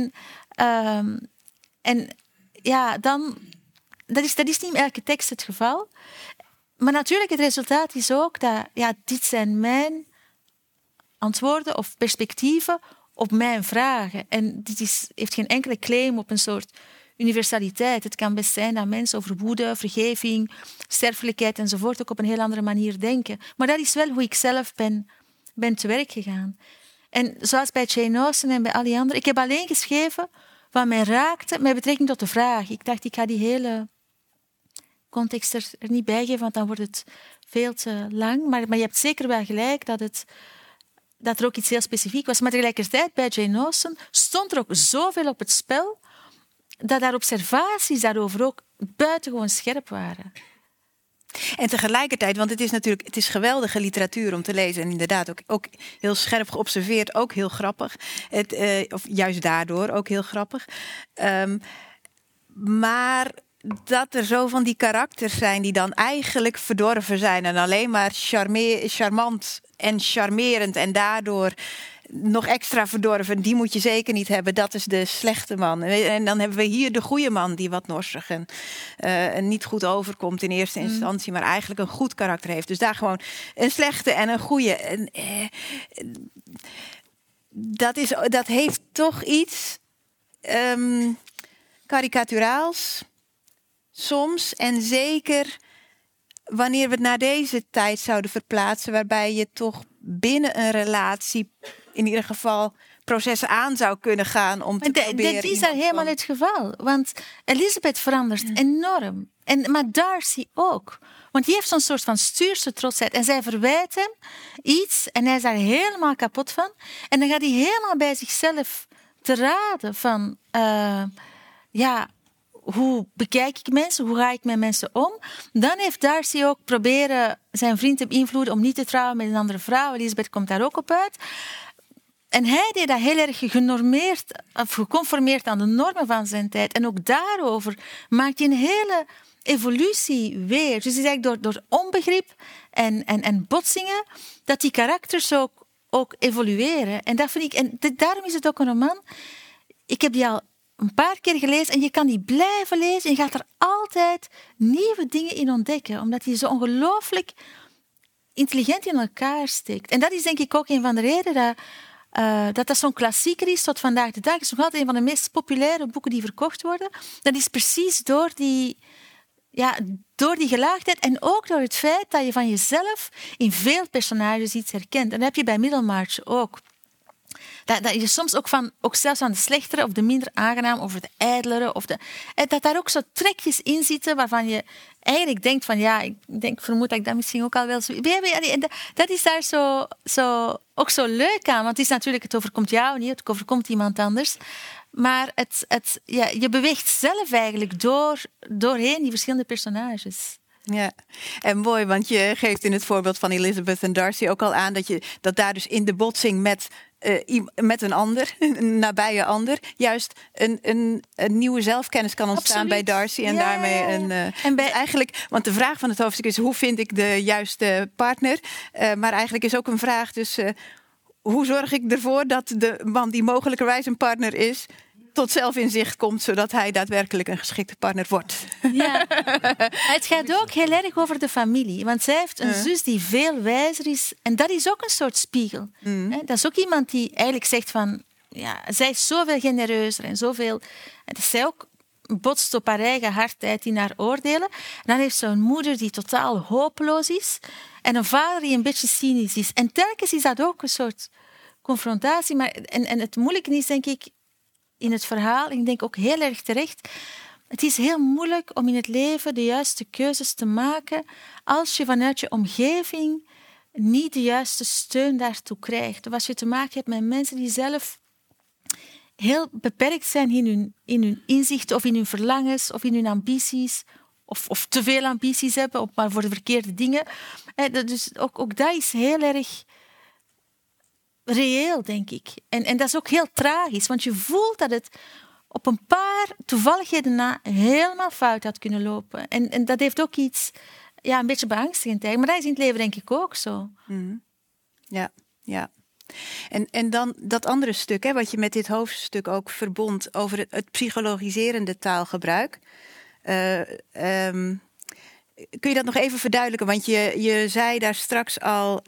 S3: En ja, dan, dat is niet in elke tekst het geval. Maar natuurlijk, het resultaat is ook dat dit zijn mijn antwoorden of perspectieven op mijn vragen. En dit heeft geen enkele claim op een soort universaliteit. Het kan best zijn dat mensen over woede, vergeving, sterfelijkheid enzovoort ook op een heel andere manier denken. Maar dat is wel hoe ik zelf ben te werk gegaan. En zoals bij Jane Austen en bij al die anderen, ik heb alleen geschreven wat mij raakte met betrekking tot de vraag. Ik dacht, ik ga die hele context er niet bij geven, want dan wordt het veel te lang. Maar je hebt zeker wel gelijk dat er ook iets heel specifiek was. Maar tegelijkertijd, bij Jane Austen stond er ook zoveel op het spel dat daar observaties daarover ook buitengewoon scherp waren.
S4: En tegelijkertijd, want het is geweldige literatuur om te lezen. En inderdaad ook heel scherp geobserveerd, ook heel grappig. Of juist daardoor ook heel grappig. Maar dat er zo van die karakters zijn die dan eigenlijk verdorven zijn. En alleen maar charmant en charmerend. En daardoor nog extra verdorven. Die moet je zeker niet hebben. Dat is de slechte man. En dan hebben we hier de goede man die wat norsig en niet goed overkomt in eerste instantie. Maar eigenlijk een goed karakter heeft. Dus daar gewoon een slechte en een goede. Dat heeft toch iets karikaturaals. Soms, en zeker wanneer we het naar deze tijd zouden verplaatsen, waarbij je toch binnen een relatie in ieder geval processen aan zou kunnen gaan om te proberen.
S3: Dat is daar helemaal het geval. Want Elizabeth verandert enorm. Maar Darcy ook. Want die heeft zo'n soort van stuurse trotsheid. En zij verwijt hem iets en hij is daar helemaal kapot van. En dan gaat hij helemaal bij zichzelf te raden van hoe bekijk ik mensen? Hoe ga ik met mensen om? Dan heeft Darcy ook proberen zijn vriend te beïnvloeden om niet te trouwen met een andere vrouw. Elizabeth komt daar ook op uit. En hij deed dat heel erg genormeerd of geconformeerd aan de normen van zijn tijd. En ook daarover maakt hij een hele evolutie weer. Dus het is eigenlijk door onbegrip en botsingen dat die karakters ook evolueren. En dat vind ik, en daarom is het ook een roman. Ik heb die al een paar keer gelezen en je kan die blijven lezen en je gaat er altijd nieuwe dingen in ontdekken, omdat die zo ongelooflijk intelligent in elkaar steekt. En dat is denk ik ook een van de redenen dat zo'n klassieker is tot vandaag de dag. Het is nog altijd een van de meest populaire boeken die verkocht worden. Dat is precies door die gelaagdheid en ook door het feit dat je van jezelf in veel personages iets herkent. En dat heb je bij Middlemarch ook. Dat je soms ook zelfs aan de slechtere of de minder aangenaam of de ijdlere dat daar ook zo trekjes in zitten waarvan je eigenlijk denkt van vermoed dat ik dat misschien ook al wel zo... En dat is daar ook zo leuk aan, want het is natuurlijk, het overkomt jou niet, het overkomt iemand anders. Maar je beweegt zelf eigenlijk doorheen die verschillende personages.
S4: Ja, en mooi, want je geeft in het voorbeeld van Elizabeth en Darcy ook al aan dat daar dus in de botsing met een ander, een nabije ander, juist een nieuwe zelfkennis kan ontstaan. Absoluut. Bij Darcy en daarmee eigenlijk, want de vraag van het hoofdstuk is: hoe vind ik de juiste partner? Maar eigenlijk is ook een vraag dus: hoe zorg ik ervoor dat de man die mogelijkerwijs een partner is, tot zelfinzicht komt, zodat hij daadwerkelijk een geschikte partner wordt. Ja.
S3: Het gaat ook heel erg over de familie. Want zij heeft een zus die veel wijzer is. En dat is ook een soort spiegel. Dat is ook iemand die eigenlijk zegt van... Ja, zij is zoveel genereuzer en zoveel... En dat zij ook botst op haar eigen hardheid in haar oordelen. En dan heeft ze een moeder die totaal hopeloos is. En een vader die een beetje cynisch is. En telkens is dat ook een soort confrontatie. Maar, en het moeilijke is, denk ik, in het verhaal, ik denk ook heel erg terecht, het is heel moeilijk om in het leven de juiste keuzes te maken als je vanuit je omgeving niet de juiste steun daartoe krijgt. Of als je te maken hebt met mensen die zelf heel beperkt zijn in hun inzichten of in hun verlangens of in hun ambities of te veel ambities hebben, maar voor de verkeerde dingen. Dus ook dat is heel erg reëel, denk ik. En dat is ook heel tragisch, want je voelt dat het op een paar toevalligheden na helemaal fout had kunnen lopen. En dat heeft ook iets, een beetje beangstigend eigenlijk. Maar dat is in het leven denk ik ook zo.
S4: Mm. Ja. En dan dat andere stuk, wat je met dit hoofdstuk ook verbond over het psychologiserende taalgebruik. Kun je dat nog even verduidelijken? Want je zei daar straks al...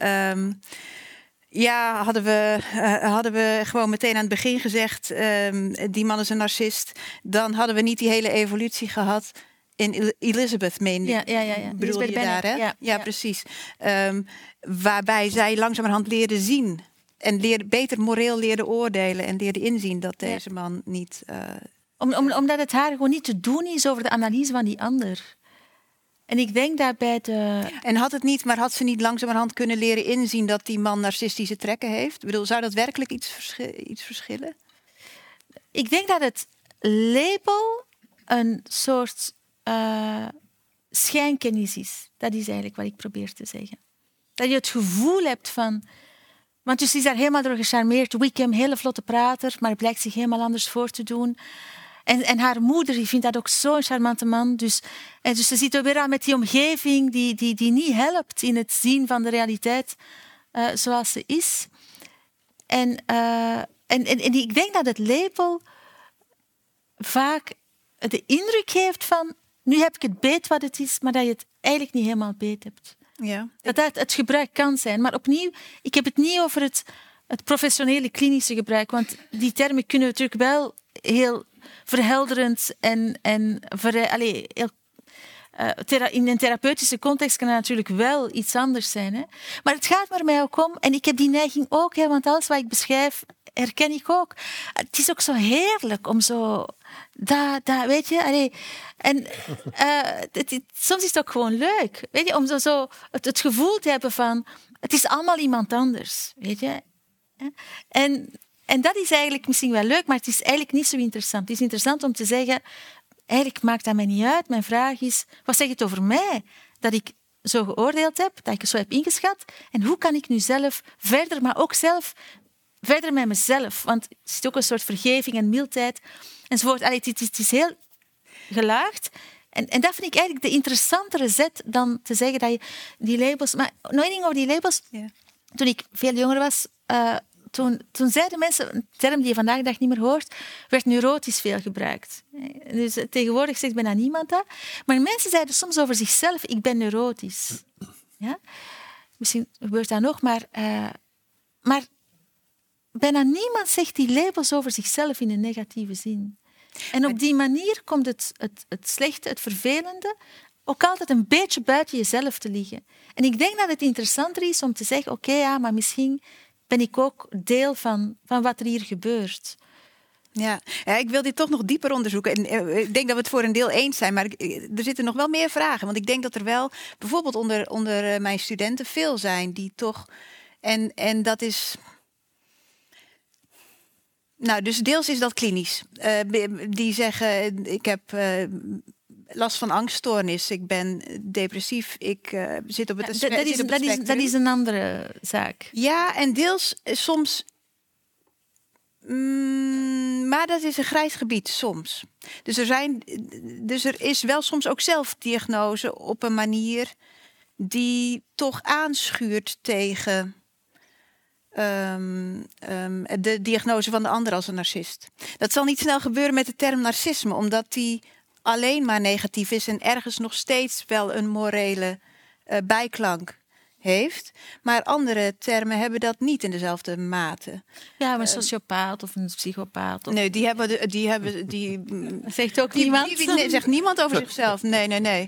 S4: hadden we gewoon meteen aan het begin gezegd, die man is een narcist, dan hadden we niet die hele evolutie gehad in Elizabeth, meen je?
S3: Ja.
S4: Bedoel je daar, hè? Ja, precies. Waarbij zij langzamerhand leerde zien en beter moreel leerde oordelen en leerde inzien dat deze man niet...
S3: Omdat het haar gewoon niet te doen is over de analyse van die ander. En ik denk daarbij
S4: En had ze niet langzamerhand kunnen leren inzien dat die man narcistische trekken heeft? Ik bedoel, zou dat werkelijk iets verschillen?
S3: Ik denk dat het label een soort schijnkennis is. Dat is eigenlijk wat ik probeer te zeggen. Dat je het gevoel hebt van... Want dus is daar helemaal door gecharmeerd. Wickham, hele vlotte prater, maar blijkt zich helemaal anders voor te doen. En haar moeder, die vindt dat ook zo'n charmante man. Dus ze zit ook weer aan met die omgeving die niet helpt in het zien van de realiteit zoals ze is. En ik denk dat het label vaak de indruk heeft van... Nu heb ik het beet wat het is, maar dat je het eigenlijk niet helemaal beet hebt.
S4: Ja.
S3: Dat het gebruik kan zijn. Maar opnieuw, ik heb het niet over het professionele klinische gebruik. Want die termen kunnen natuurlijk wel heel verhelderend en in een therapeutische context kan het natuurlijk wel iets anders zijn. Hè? Maar het gaat er mij ook om, en ik heb die neiging ook, want alles wat ik beschrijf, herken ik ook. Het is ook zo heerlijk om zo... weet je... soms is het ook gewoon leuk. Weet je, om zo het gevoel te hebben van... Het is allemaal iemand anders. Weet je? En dat is eigenlijk misschien wel leuk, maar het is eigenlijk niet zo interessant. Het is interessant om te zeggen... Eigenlijk maakt dat mij niet uit. Mijn vraag is... Wat zegt het over mij? Dat ik zo geoordeeld heb, dat ik het zo heb ingeschat. En hoe kan ik nu zelf verder, maar ook zelf... Verder met mezelf, want er zit ook een soort vergeving en mildheid enzovoort. Het is heel gelaagd. En dat vind ik eigenlijk de interessantere zet dan te zeggen dat je die labels... Maar nog één ding over die labels. Ja. Toen ik veel jonger was, toen zeiden mensen... Een term die je vandaag de dag niet meer hoort, werd neurotisch veel gebruikt. Dus tegenwoordig zegt bijna niemand dat. Maar mensen zeiden soms over zichzelf, ik ben neurotisch. Ja? misschien gebeurt dat nog, maar bijna niemand zegt die labels over zichzelf in een negatieve zin. En op die manier komt het slechte, het vervelende, ook altijd een beetje buiten jezelf te liggen. En ik denk dat het interessanter is om te zeggen, oké, maar misschien ben ik ook deel van wat er hier gebeurt.
S4: Ja, ik wil dit toch nog dieper onderzoeken. En ik denk dat we het voor een deel eens zijn, maar er zitten nog wel meer vragen. Want ik denk dat er wel bijvoorbeeld onder mijn studenten veel zijn die toch... En dat is... Nou, dus deels is dat klinisch. Die zeggen, ik heb last van angststoornis, ik ben depressief, ik zit op het spectrum.
S3: Dat is een andere zaak.
S4: Ja, en deels soms... maar dat is een grijs gebied soms. Dus er is wel soms ook zelfdiagnose op een manier die toch aanschuurt tegen de diagnose van de ander als een narcist. Dat zal niet snel gebeuren met de term narcisme, omdat die alleen maar negatief is en ergens nog steeds wel een morele bijklank heeft. Maar andere termen hebben dat niet in dezelfde mate.
S3: Ja, een sociopaat of een psychopaat. Of...
S4: Nee, die
S3: zegt ook niemand.
S4: Nee, zegt niemand over zichzelf. Nee.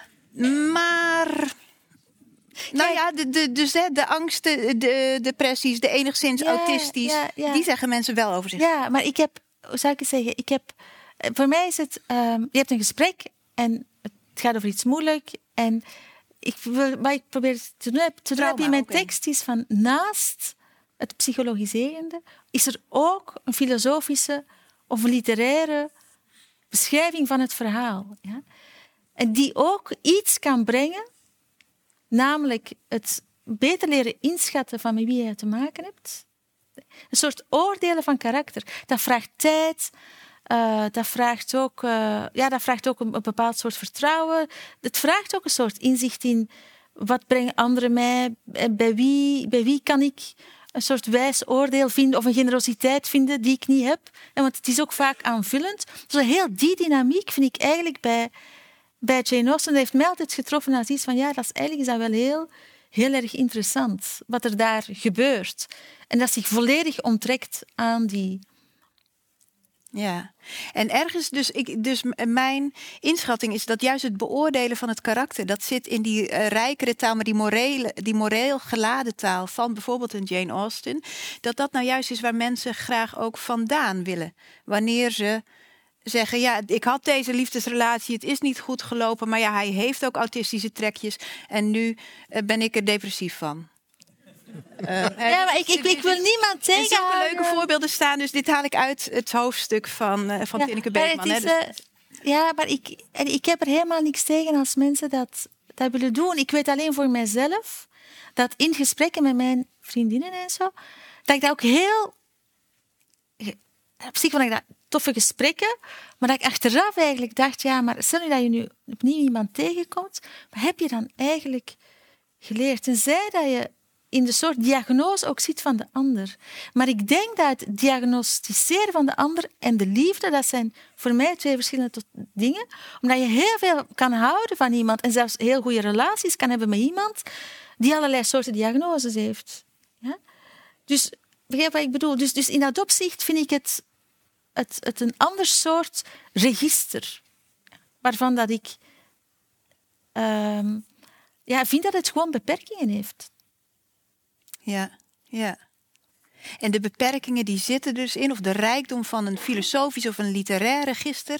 S4: Maar... Nou ja, dus de angsten, de depressies, de enigszins autistisch... Ja. Die zeggen mensen wel over zichzelf.
S3: Ja, maar ik heb... Hoe zou ik het zeggen? Voor mij is het... je hebt een gesprek en het gaat over iets moeilijk. En wat ik probeer te doen in mijn tekst is van... Naast het psychologiserende is er ook een filosofische of een literaire beschrijving van het verhaal. Ja? En die ook iets kan brengen... Namelijk het beter leren inschatten van met wie je te maken hebt. Een soort oordelen van karakter. Dat vraagt tijd. Dat vraagt ook een bepaald soort vertrouwen. Het vraagt ook een soort inzicht in wat brengen anderen mij. Bij wie kan ik een soort wijs oordeel vinden of een generositeit vinden die ik niet heb. En want het is ook vaak aanvullend. Dus heel die dynamiek vind ik eigenlijk bij Jane Austen, dat heeft mij altijd getroffen als iets van, eigenlijk is dat wel heel, heel erg interessant, wat er daar gebeurt. En dat zich volledig onttrekt aan die...
S4: Ja, en ergens dus mijn inschatting is dat juist het beoordelen van het karakter, dat zit in die rijkere taal, maar die moreel geladen taal van bijvoorbeeld een Jane Austen, dat nou juist is waar mensen graag ook vandaan willen. Wanneer ze zeggen, ik had deze liefdesrelatie, het is niet goed gelopen, maar hij heeft ook autistische trekjes en nu ben ik er depressief van.
S3: Maar ik wil niemand tegenhouden.
S4: Er zulke leuke voorbeelden staan, dus dit haal ik uit het hoofdstuk van Tineke Beekman.
S3: Maar ik heb er helemaal niks tegen als mensen dat willen doen. Ik weet alleen voor mijzelf dat in gesprekken met mijn vriendinnen en zo, dat ik dat ook heel... Op zich vond ik dat toffe gesprekken, maar dat ik achteraf eigenlijk dacht, maar stel nu dat je nu opnieuw iemand tegenkomt, wat heb je dan eigenlijk geleerd? Tenzij dat je in de soort diagnose ook zit van de ander. Maar ik denk dat het diagnosticeren van de ander en de liefde, dat zijn voor mij twee verschillende dingen. Omdat je heel veel kan houden van iemand en zelfs heel goede relaties kan hebben met iemand die allerlei soorten diagnoses heeft. Ja? Dus, begrijp wat ik bedoel? Dus in dat opzicht vind ik het een ander soort register. Waarvan dat ik vind dat het gewoon beperkingen heeft.
S4: Ja. En de beperkingen die zitten dus in, of de rijkdom van een filosofisch of een literair register,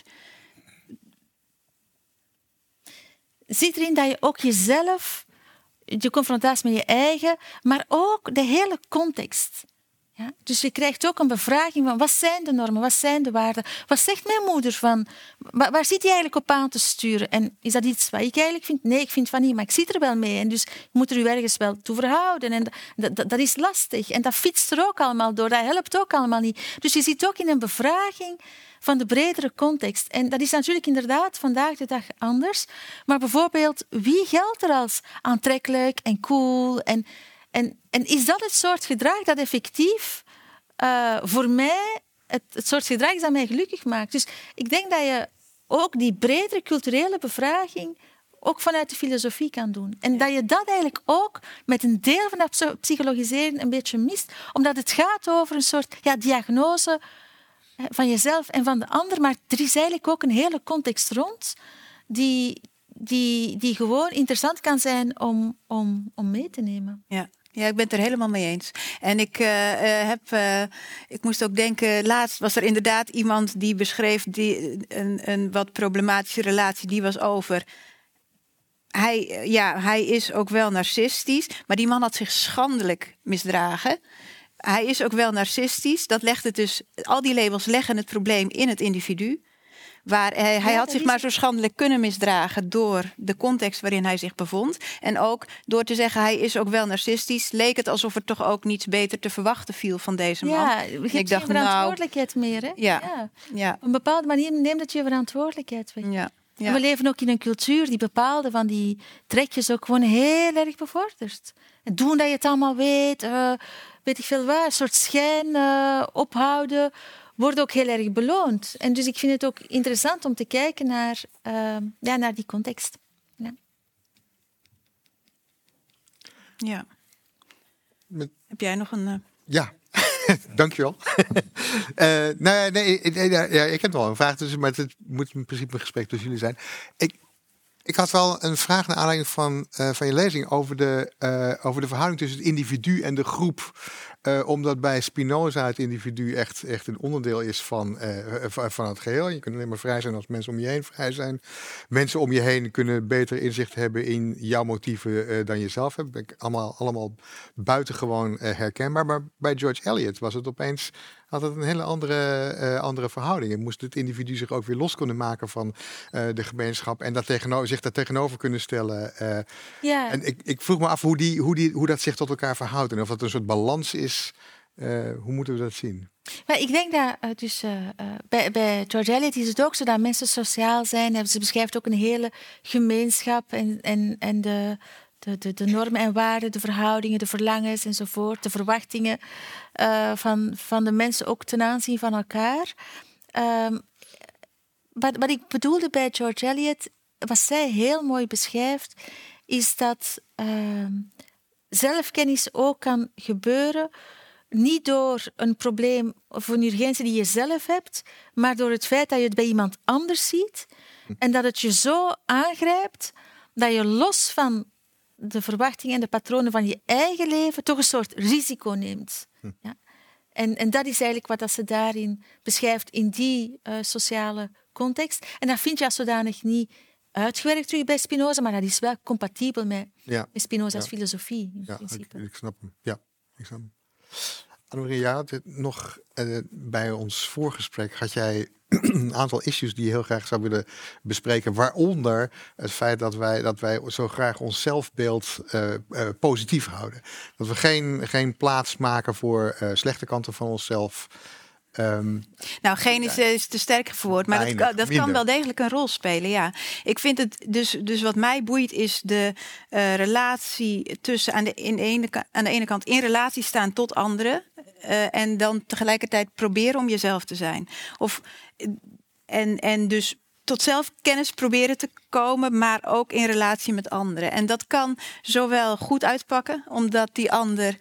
S3: zit erin dat je ook jezelf, de confrontatie met je eigen, maar ook de hele context. Ja? Dus je krijgt ook een bevraging van wat zijn de normen, wat zijn de waarden, wat zegt mijn moeder van, waar zit hij eigenlijk op aan te sturen? En is dat iets wat ik eigenlijk vind? Nee, ik vind van niet, maar ik zit er wel mee. En dus je moet er u ergens wel toe verhouden. En dat is lastig. En dat fietst er ook allemaal door, dat helpt ook allemaal niet. Dus je zit ook in een bevraging van de bredere context. En dat is natuurlijk inderdaad vandaag de dag anders. Maar bijvoorbeeld, wie geldt er als aantrekkelijk en cool en is dat het soort gedrag dat effectief voor mij het soort gedrag is dat mij gelukkig maakt? Dus ik denk dat je ook die bredere culturele bevraging ook vanuit de filosofie kan doen. En dat je dat eigenlijk ook met een deel van dat psychologiseren een beetje mist, omdat het gaat over een soort diagnose van jezelf en van de ander, maar er is eigenlijk ook een hele context rond die gewoon interessant kan zijn om mee te nemen.
S4: Ja, ik ben het er helemaal mee eens. En ik moest ook denken, laatst was er inderdaad iemand die beschreef een wat problematische relatie, die was over. Hij is ook wel narcistisch, maar die man had zich schandelijk misdragen. Hij is ook wel narcistisch. Dat legt het dus, al die labels leggen het probleem in het individu. Waar hij had zich maar zo schandelijk kunnen misdragen door de context waarin hij zich bevond. En ook door te zeggen, hij is ook wel narcistisch, leek het alsof er toch ook niets beter te verwachten viel van deze man.
S3: Ja, je hebt geen verantwoordelijkheid meer. Hè?
S4: Ja.
S3: Op een bepaalde manier neemt het je verantwoordelijkheid weg.
S4: Ja.
S3: En we leven ook in een cultuur die bepaalde van die trekjes ook gewoon heel erg bevordert. En doen dat je het allemaal weet, weet ik veel waar, een soort schijn ophouden, wordt ook heel erg beloond. En dus ik vind het ook interessant om te kijken naar die context.
S4: Ja. Heb jij nog een...
S2: Ja, dankjewel. Ik heb wel een vraag, maar het moet in principe een gesprek tussen jullie zijn. Ik had wel een vraag naar aanleiding van je lezing over de verhouding tussen het individu en de groep. Omdat bij Spinoza het individu echt een onderdeel is van het geheel. Je kunt alleen maar vrij zijn als mensen om je heen vrij zijn. Mensen om je heen kunnen beter inzicht hebben in jouw motieven dan je zelf hebt. Allemaal buitengewoon herkenbaar. Maar bij George Eliot was het opeens, had het een hele andere verhouding. En moest het individu zich ook weer los kunnen maken van de gemeenschap en zich daar tegenover kunnen stellen. En ik vroeg me af hoe dat zich tot elkaar verhoudt en of dat een soort balans is. Hoe moeten we dat zien?
S3: Maar ik denk dat bij George Eliot is het ook zo dat mensen sociaal zijn. Ze beschrijft ook een hele gemeenschap en de normen en waarden, de verhoudingen, de verlangens enzovoort, de verwachtingen van de mensen ook ten aanzien van elkaar. Wat ik bedoelde bij George Eliot, wat zij heel mooi beschrijft, is dat zelfkennis ook kan gebeuren niet door een probleem of een urgentie die je zelf hebt, maar door het feit dat je het bij iemand anders ziet en dat het je zo aangrijpt dat je los van de verwachtingen en de patronen van je eigen leven toch een soort risico neemt. Ja. En dat is eigenlijk wat ze daarin beschrijft in die sociale context. En dat vind je als zodanig niet uitgewerkt terug bij Spinoza, maar dat is wel compatibel met Spinoza's filosofie. In principe.
S2: Ik snap hem. Ja, ik snap hem. Annemarie, ja, nog bij ons voorgesprek had jij een aantal issues die je heel graag zou willen bespreken. Waaronder het feit dat wij zo graag ons zelfbeeld positief houden. Dat we geen plaats maken voor slechte kanten van onszelf.
S4: Geen is te sterk verwoord, maar dat kan wel degelijk een rol spelen. Ja. Ik vind het dus wat mij boeit is de relatie tussen aan de ene kant in relatie staan tot anderen en dan tegelijkertijd proberen om jezelf te zijn. En dus tot zelfkennis proberen te komen, maar ook in relatie met anderen. En dat kan zowel goed uitpakken, omdat die ander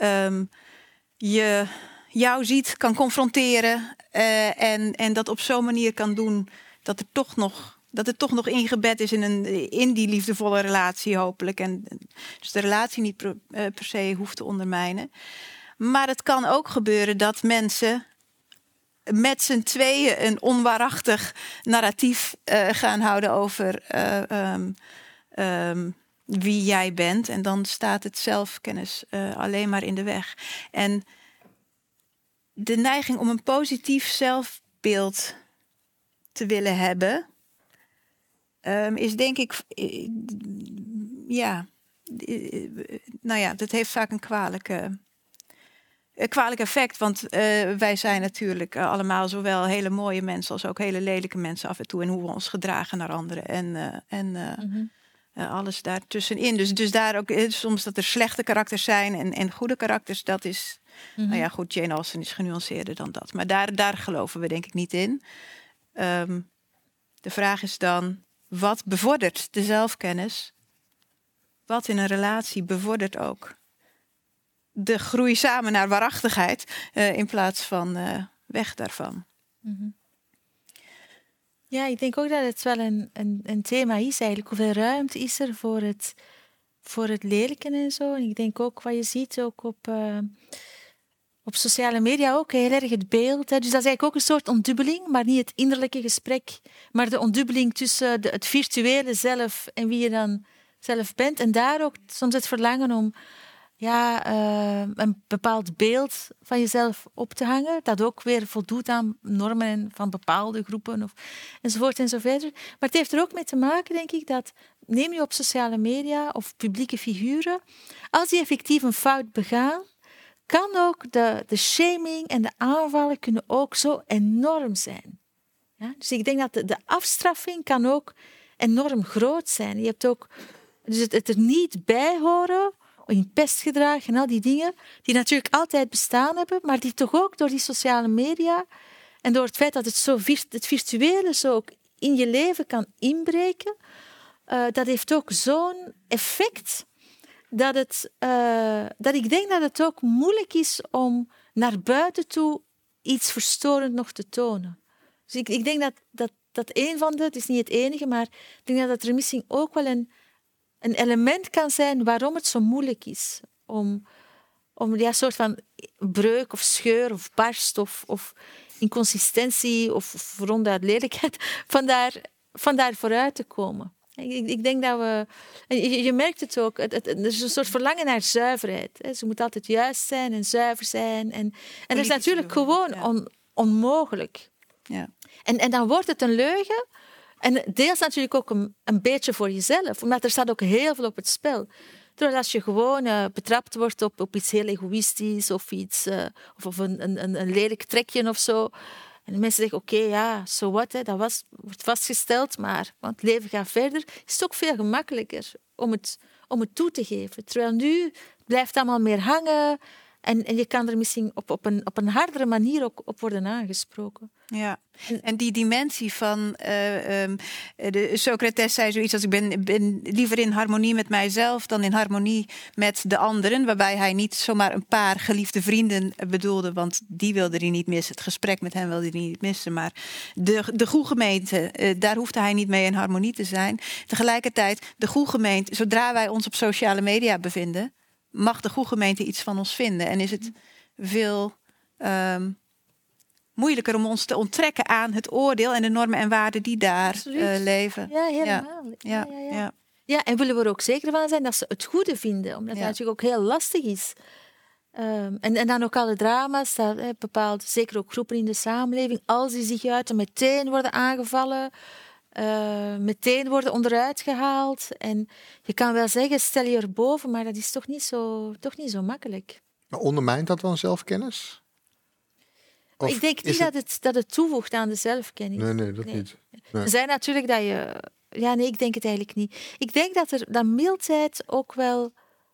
S4: jou ziet, kan confronteren en dat op zo'n manier kan doen dat het toch nog ingebed is in die liefdevolle relatie hopelijk. En dus de relatie niet per se hoeft te ondermijnen. Maar het kan ook gebeuren dat mensen met z'n tweeën een onwaarachtig narratief gaan houden over wie jij bent. En dan staat het zelfkennis alleen maar in de weg. En de neiging om een positief zelfbeeld te willen hebben, is denk ik, dat heeft vaak een kwalijk effect. Want wij zijn natuurlijk allemaal zowel hele mooie mensen als ook hele lelijke mensen af en toe. En hoe we ons gedragen naar anderen en alles daartussenin. Dus daar ook soms dat er slechte karakters zijn en goede karakters, dat is... Nou ja, goed, Jane Austen is genuanceerder dan dat. Maar daar geloven we denk ik niet in. De vraag is dan, wat bevordert de zelfkennis? Wat in een relatie bevordert ook de groei samen naar waarachtigheid in plaats van weg daarvan?
S3: Mm-hmm. Ja, ik denk ook dat het wel een thema is eigenlijk. Hoeveel ruimte is er voor het lelijke en zo? En ik denk ook wat je ziet ook op sociale media ook heel erg het beeld. Hè. Dus dat is eigenlijk ook een soort ontdubbeling, maar niet het innerlijke gesprek, maar de ontdubbeling tussen het virtuele zelf en wie je dan zelf bent. En daar ook soms het verlangen om een bepaald beeld van jezelf op te hangen, dat ook weer voldoet aan normen van bepaalde groepen enzovoort en zo verder. Maar het heeft er ook mee te maken, denk ik, dat neem je op sociale media of publieke figuren, als die effectief een fout begaan, kan ook de shaming en de aanvallen kunnen ook zo enorm zijn. Ja? Dus ik denk dat de afstraffing kan ook enorm groot zijn. Je hebt ook dus het er niet bij horen, in pestgedrag en al die dingen, die natuurlijk altijd bestaan hebben, maar die toch ook door die sociale media en door het feit dat het virtuele zo ook in je leven kan inbreken, dat heeft ook zo'n effect dat ik denk dat het ook moeilijk is om naar buiten toe iets verstorend nog te tonen. Dus ik denk dat een van het is niet het enige, maar ik denk dat er misschien ook wel een element kan zijn waarom het zo moeilijk is om een soort van breuk of scheur of barst of inconsistentie of ronduit lelijkheid van daar vooruit te komen. Ik denk dat we... Je merkt het ook. Er is een soort verlangen naar zuiverheid. Ze moet altijd juist zijn en zuiver zijn. En dat is natuurlijk gewoon onmogelijk.
S4: Ja.
S3: En dan wordt het een leugen. En deels natuurlijk ook een beetje voor jezelf. Omdat er staat ook heel veel op het spel. Terwijl als je gewoon betrapt wordt op iets heel egoïstisch of iets... of een lelijk trekje of zo... En de mensen zeggen, oké, so what, dat wordt vastgesteld, maar want het leven gaat verder. Is het ook veel gemakkelijker om het toe te geven. Terwijl nu blijft het allemaal meer hangen en je kan er misschien op een hardere manier ook op worden aangesproken.
S4: Ja, en die dimensie van de Socrates zei zoiets als ik ben liever in harmonie met mijzelf dan in harmonie met de anderen, waarbij hij niet zomaar een paar geliefde vrienden bedoelde, want die wilde hij niet missen. Het gesprek met hen wilde hij niet missen, maar de goede gemeente, daar hoefde hij niet mee in harmonie te zijn. Tegelijkertijd, de goede gemeente, zodra wij ons op sociale media bevinden, mag de goede gemeente iets van ons vinden en is het veel moeilijker om ons te onttrekken aan het oordeel en de normen en waarden die daar leven.
S3: Ja, helemaal. Ja, en willen we er ook zeker van zijn dat ze het goede vinden, omdat dat natuurlijk ook heel lastig is. En dan ook alle drama's, dat bepaalde, zeker ook groepen in de samenleving, als die zich uiten, meteen worden aangevallen, meteen worden onderuit gehaald. En je kan wel zeggen, stel je erboven, maar dat is toch niet zo makkelijk.
S2: Maar ondermijnt dat dan zelfkennis? Of
S3: ik denk niet dat het toevoegt aan de zelfkennis.
S2: Nee, dat niet. Nee.
S3: Er zijn natuurlijk dat je... Ja, nee, ik denk het eigenlijk niet. Ik denk dat mildheid ook wel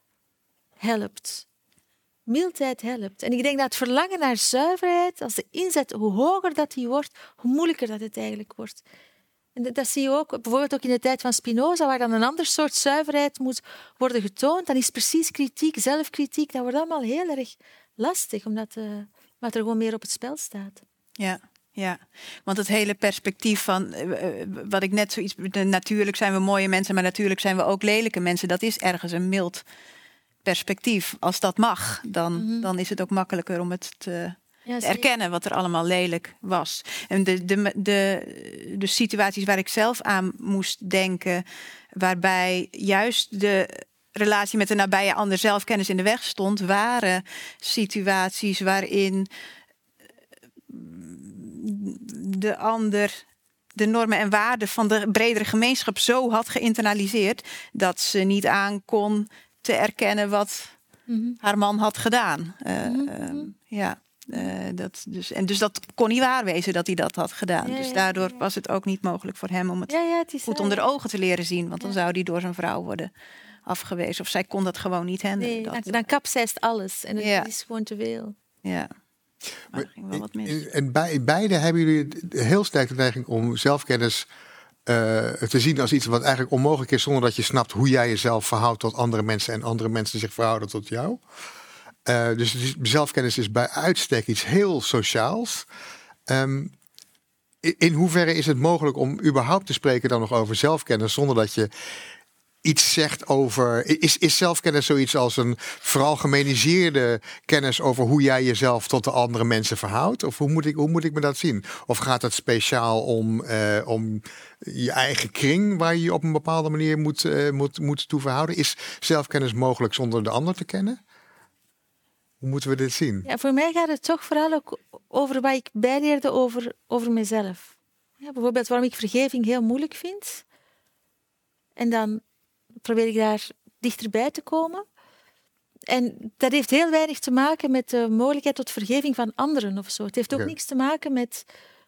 S3: helpt. Mildheid helpt. En ik denk dat het verlangen naar zuiverheid, als de inzet, hoe hoger dat die wordt, hoe moeilijker dat het eigenlijk wordt. En dat zie je ook, bijvoorbeeld ook in de tijd van Spinoza, waar dan een ander soort zuiverheid moet worden getoond. Dan is precies kritiek, zelfkritiek, dat wordt allemaal heel erg lastig, omdat er gewoon meer op het spel staat.
S4: Ja, want het hele perspectief van wat ik net zoiets... Natuurlijk zijn we mooie mensen, maar natuurlijk zijn we ook lelijke mensen. Dat is ergens een mild perspectief. Als dat mag, dan is het ook makkelijker om het te erkennen wat er allemaal lelijk was. En de situaties waar ik zelf aan moest denken, waarbij juist de relatie met de nabije ander zelfkennis in de weg stond, waren situaties waarin de ander de normen en waarden van de bredere gemeenschap zo had geïnternaliseerd dat ze niet aan kon te erkennen wat haar man had gedaan. Dus dat kon niet waar wezen dat hij dat had gedaan. Dus daardoor was het ook niet mogelijk voor hem om het goed onder de ogen te leren zien. Want dan zou hij door zijn vrouw worden afgewezen. Of zij kon dat gewoon niet handelen.
S3: Nee, dan kapseist alles. En het is gewoon te veel.
S4: Ja. Maar er ging wel wat mis.
S2: En beide hebben jullie heel sterk de neiging om zelfkennis te zien als iets wat eigenlijk onmogelijk is zonder dat je snapt hoe jij jezelf verhoudt tot andere mensen en andere mensen zich verhouden tot jou. Dus zelfkennis is bij uitstek iets heel sociaals. In hoeverre is het mogelijk om überhaupt te spreken dan nog over zelfkennis zonder dat je iets zegt over... Is zelfkennis zoiets als een veralgemeniseerde kennis over hoe jij jezelf tot de andere mensen verhoudt? Of hoe moet ik me dat zien? Of gaat het speciaal om je eigen kring waar je je op een bepaalde manier moet toe verhouden? Is zelfkennis mogelijk zonder de ander te kennen? Hoe moeten we dit zien?
S3: Ja, voor mij gaat het toch vooral ook over wat ik bijleerde over mezelf. Ja, bijvoorbeeld waarom ik vergeving heel moeilijk vind. En dan probeer ik daar dichterbij te komen. En dat heeft heel weinig te maken met de mogelijkheid tot vergeving van anderen of zo. Het heeft ook niks te maken met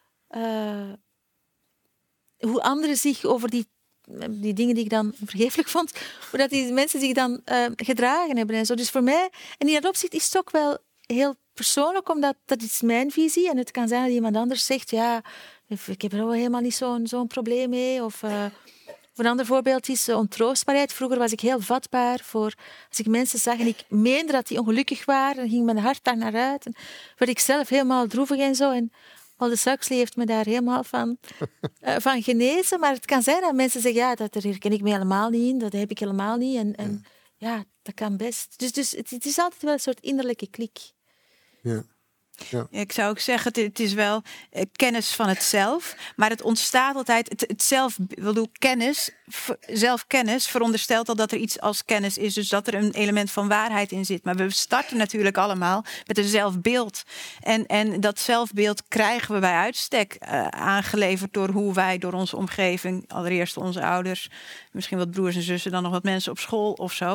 S3: hoe anderen zich over die dingen die ik dan vergeeflijk vond, hoe dat die mensen zich dan gedragen hebben en zo. Dus voor mij, en in dat opzicht is het ook wel heel persoonlijk, omdat dat is mijn visie. En het kan zijn dat iemand anders zegt, ja, ik heb er wel helemaal niet zo'n probleem mee. Of een ander voorbeeld is ontroostbaarheid. Vroeger was ik heel vatbaar voor, als ik mensen zag en ik meende dat die ongelukkig waren, dan ging mijn hart daar naar uit. En werd ik zelf helemaal droevig en zo. En Aldous Huxley heeft me daar helemaal van genezen. Maar het kan zijn dat mensen zeggen, ja, dat herken ik me helemaal niet in. Dat heb ik helemaal niet. En ja, dat kan best. Dus het is altijd wel een soort innerlijke klik.
S2: Ja. Ja.
S4: Ik zou ook zeggen, het is wel kennis van het zelf, maar het ontstaat altijd, het zelf, zelfkennis veronderstelt al dat er iets als kennis is, dus dat er een element van waarheid in zit. Maar we starten natuurlijk allemaal met een zelfbeeld. En dat zelfbeeld krijgen we bij uitstek aangeleverd door hoe wij door onze omgeving, allereerst onze ouders, misschien wat broers en zussen, dan nog wat mensen op school of zo,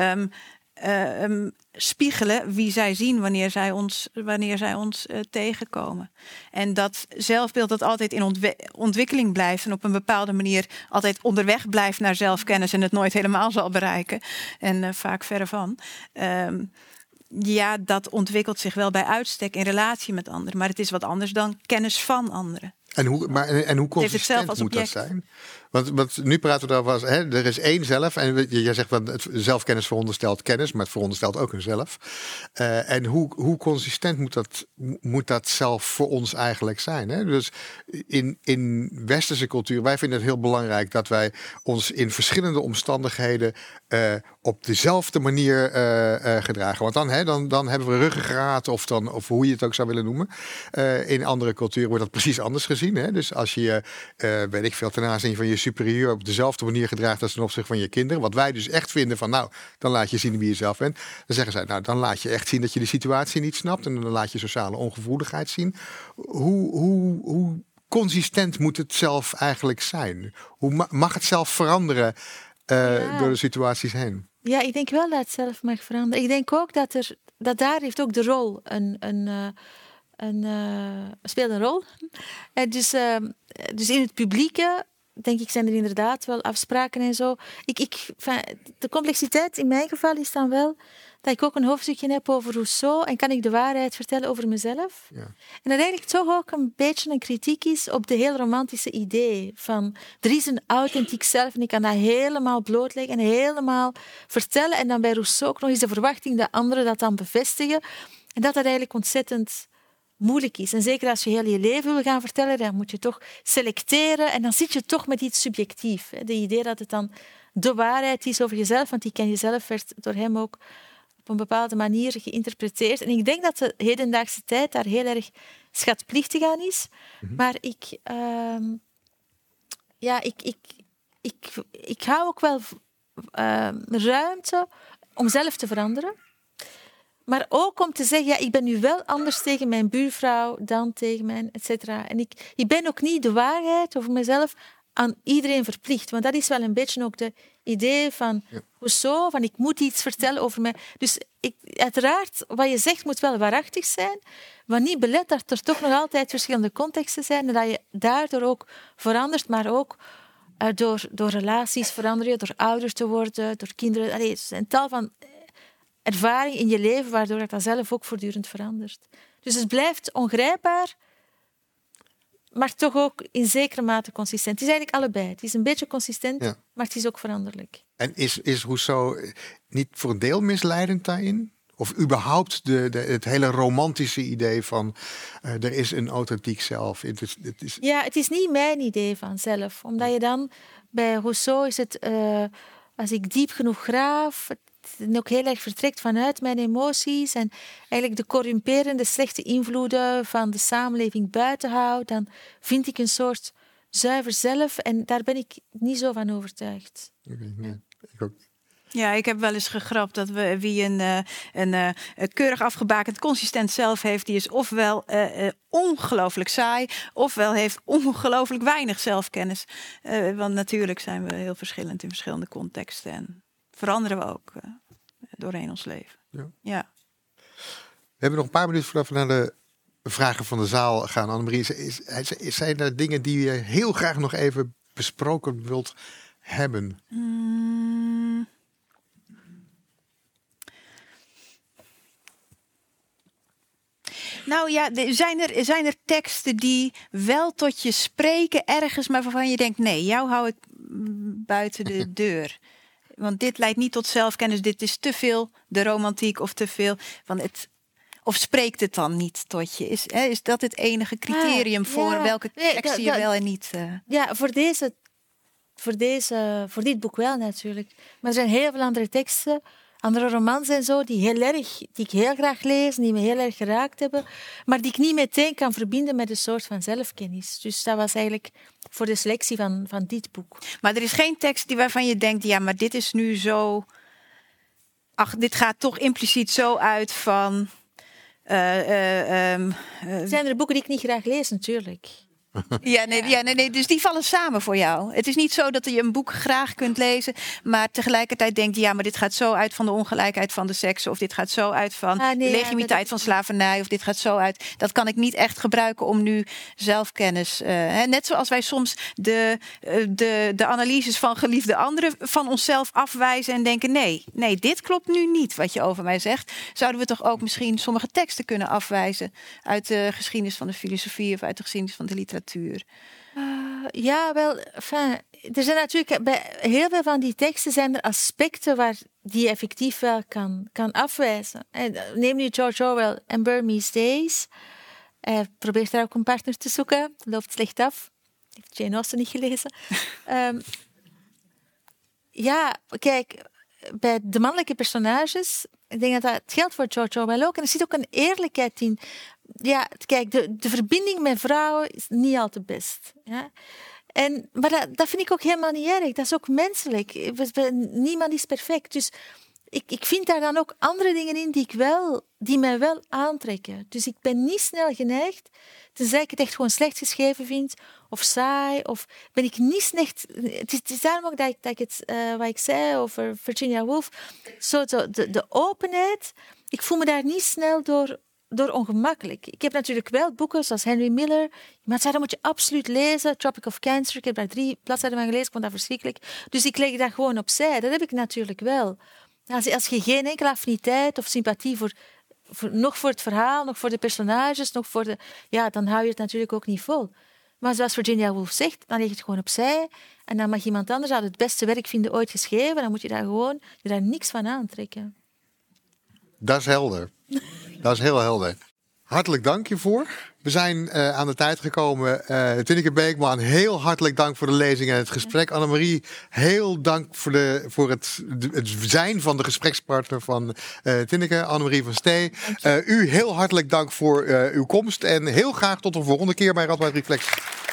S4: spiegelen wie zij zien wanneer zij ons tegenkomen. En dat zelfbeeld dat altijd in ontwikkeling blijft en op een bepaalde manier altijd onderweg blijft naar zelfkennis en het nooit helemaal zal bereiken. En vaak verre van. Ja, dat ontwikkelt zich wel bij uitstek in relatie met anderen. Maar het is wat anders dan kennis van anderen.
S2: En hoe consistent moet dat zijn? Want nu praten we daarover, er is één zelf. En jij zegt dat zelfkennis veronderstelt kennis, maar het veronderstelt ook een zelf. En hoe consistent moet dat zelf voor ons eigenlijk zijn? Hè? Dus in westerse cultuur, wij vinden het heel belangrijk dat wij ons in verschillende omstandigheden op dezelfde manier gedragen. Want dan hebben we ruggengraat of hoe je het ook zou willen noemen. In andere culturen wordt dat precies anders gezien. Hè? Dus als je weet ik veel, ten aanzien van je superieur op dezelfde manier gedraagt als ten opzichte van je kinderen. Wat wij dus echt vinden van, nou, dan laat je zien wie je zelf bent. Dan zeggen zij, nou, dan laat je echt zien dat je de situatie niet snapt. En dan laat je sociale ongevoeligheid zien. Hoe consistent moet het zelf eigenlijk zijn? Hoe mag het zelf veranderen door de situaties heen? Ja,
S3: ik denk wel dat het zelf mag veranderen. Ik denk ook dat daar heeft ook de rol speelt een rol. Dus in het publieke, denk ik, zijn er inderdaad wel afspraken en zo. De complexiteit in mijn geval is dan wel dat ik ook een hoofdstukje heb over Rousseau en kan ik de waarheid vertellen over mezelf. Ja. En dat eigenlijk toch ook een beetje een kritiek is op de heel romantische idee van er is een authentiek zelf en ik kan dat helemaal blootleggen en helemaal vertellen. En dan bij Rousseau ook nog eens de verwachting dat anderen dat dan bevestigen. En dat eigenlijk ontzettend moeilijk is. En zeker als je heel je leven wil gaan vertellen, dan moet je toch selecteren en dan zit je toch met iets subjectief. De idee dat het dan de waarheid is over jezelf, want die ken jezelf werd door hem ook op een bepaalde manier geïnterpreteerd. En ik denk dat de hedendaagse tijd daar heel erg schatplichtig aan is. Mm-hmm. Maar ik hou ook wel ruimte om zelf te veranderen. Maar ook om te zeggen, ja, ik ben nu wel anders tegen mijn buurvrouw dan tegen mijn, et cetera. En ik ben ook niet de waarheid over mezelf aan iedereen verplicht. Want dat is wel een beetje ook de idee van Rousseau, van ik moet iets vertellen over mij. Dus uiteraard, wat je zegt moet wel waarachtig zijn, wat niet belet dat er toch nog altijd verschillende contexten zijn en dat je daardoor ook verandert, maar ook door relaties veranderen, door ouder te worden, door kinderen. Het is een tal van ervaring in je leven, waardoor dat zelf ook voortdurend verandert. Dus het blijft ongrijpbaar, maar toch ook in zekere mate consistent. Het is eigenlijk allebei. Het is een beetje consistent, maar het is ook veranderlijk.
S2: En is Rousseau niet voor een deel misleidend daarin? Of überhaupt het hele romantische idee van er is een authentiek zelf.
S3: Ja, het is niet mijn idee van zelf. Omdat je dan, bij Rousseau is het, als ik diep genoeg graaf, het ook heel erg vertrekt vanuit mijn emoties en eigenlijk de corrumperende, slechte invloeden van de samenleving buiten hou, dan vind ik een soort zuiver zelf en daar ben ik niet zo van overtuigd.
S2: Nee, ik ook.
S4: Ja, ik heb wel eens gegrapt dat wie een keurig afgebakend consistent zelf heeft, die is ofwel ongelooflijk saai, ofwel heeft ongelooflijk weinig zelfkennis. Want natuurlijk zijn we heel verschillend in verschillende contexten en veranderen we ook doorheen ons leven. Ja.
S2: We hebben nog een paar minuten voordat we naar de vragen van de zaal gaan. Annemarie, zijn er dingen die je heel graag nog even besproken wilt hebben?
S4: Nou ja, zijn er teksten die wel tot je spreken ergens, maar waarvan je denkt, nee, jou hou ik buiten de deur. Want dit leidt niet tot zelfkennis, dit is te veel de romantiek of te veel van het. Of spreekt het dan niet tot je? Is dat het enige criterium voor welke teksten je wel en niet?
S3: Ja, voor dit boek wel natuurlijk. Maar er zijn heel veel andere teksten, andere romans en zo, die ik heel graag lees, die me heel erg geraakt hebben, maar die ik niet meteen kan verbinden met een soort van zelfkennis. Dus dat was eigenlijk voor de selectie van dit boek.
S4: Maar er is geen tekst waarvan je denkt, ja, maar dit is nu zo. Ach, dit gaat toch impliciet zo uit van.
S3: Zijn er boeken die ik niet graag lees, natuurlijk.
S4: Nee, dus die vallen samen voor jou. Het is niet zo dat je een boek graag kunt lezen, maar tegelijkertijd denkt, ja, maar dit gaat zo uit van de ongelijkheid van de seksen, of dit gaat zo uit van de legitimiteit van slavernij, of dit gaat zo uit. Dat kan ik niet echt gebruiken om nu zelfkennis. Net zoals wij soms de analyses van geliefde anderen van onszelf afwijzen en denken, nee, dit klopt nu niet wat je over mij zegt. Zouden we toch ook misschien sommige teksten kunnen afwijzen uit de geschiedenis van de filosofie of uit de geschiedenis van de literatuur?
S3: Ja, wel. Enfin, er zijn natuurlijk bij heel veel van die teksten zijn er aspecten die je effectief wel kan afwijzen. Neem nu George Orwell en Burmese Days. Hij probeert daar ook een partner te zoeken. Loopt slecht af. Heeft Jane Austen niet gelezen. Ja, kijk, bij de mannelijke personages, ik denk dat het geldt voor George Orwell ook. En er zit ook een eerlijkheid in. Ja, kijk, de verbinding met vrouwen is niet al te best. Ja? Maar dat vind ik ook helemaal niet erg. Dat is ook menselijk. Niemand is perfect. Dus ik vind daar dan ook andere dingen in die mij wel aantrekken. Dus ik ben niet snel geneigd, tenzij ik het echt gewoon slecht geschreven vind, of saai, of ben ik niet slecht. Het is daarom ook dat ik het, wat ik zei over Virginia Woolf, zo de openheid, ik voel me daar niet snel door ongemakkelijk. Ik heb natuurlijk wel boeken zoals Henry Miller. Maar dat moet je absoluut lezen. Tropic of Cancer. Ik heb daar 3 bladzijden van gelezen. Ik vond dat verschrikkelijk. Dus ik leg dat gewoon opzij. Dat heb ik natuurlijk wel. Als je geen enkele affiniteit of sympathie nog voor het verhaal, nog voor de personages, nog voor dan hou je het natuurlijk ook niet vol. Maar zoals Virginia Woolf zegt, dan leg je het gewoon opzij. En dan mag iemand anders het beste werk vinden ooit geschreven. Dan moet je daar niks van aantrekken.
S2: Dat is helder. Dat is heel helder. Hartelijk dank hiervoor. We zijn aan de tijd gekomen. Tineke Beekman, heel hartelijk dank voor de lezing en het gesprek. Annemarie, heel dank voor het zijn van de gesprekspartner van Tineke. Annemarie van Stee. U heel hartelijk dank voor uw komst. En heel graag tot de volgende keer bij Radboud Reflex.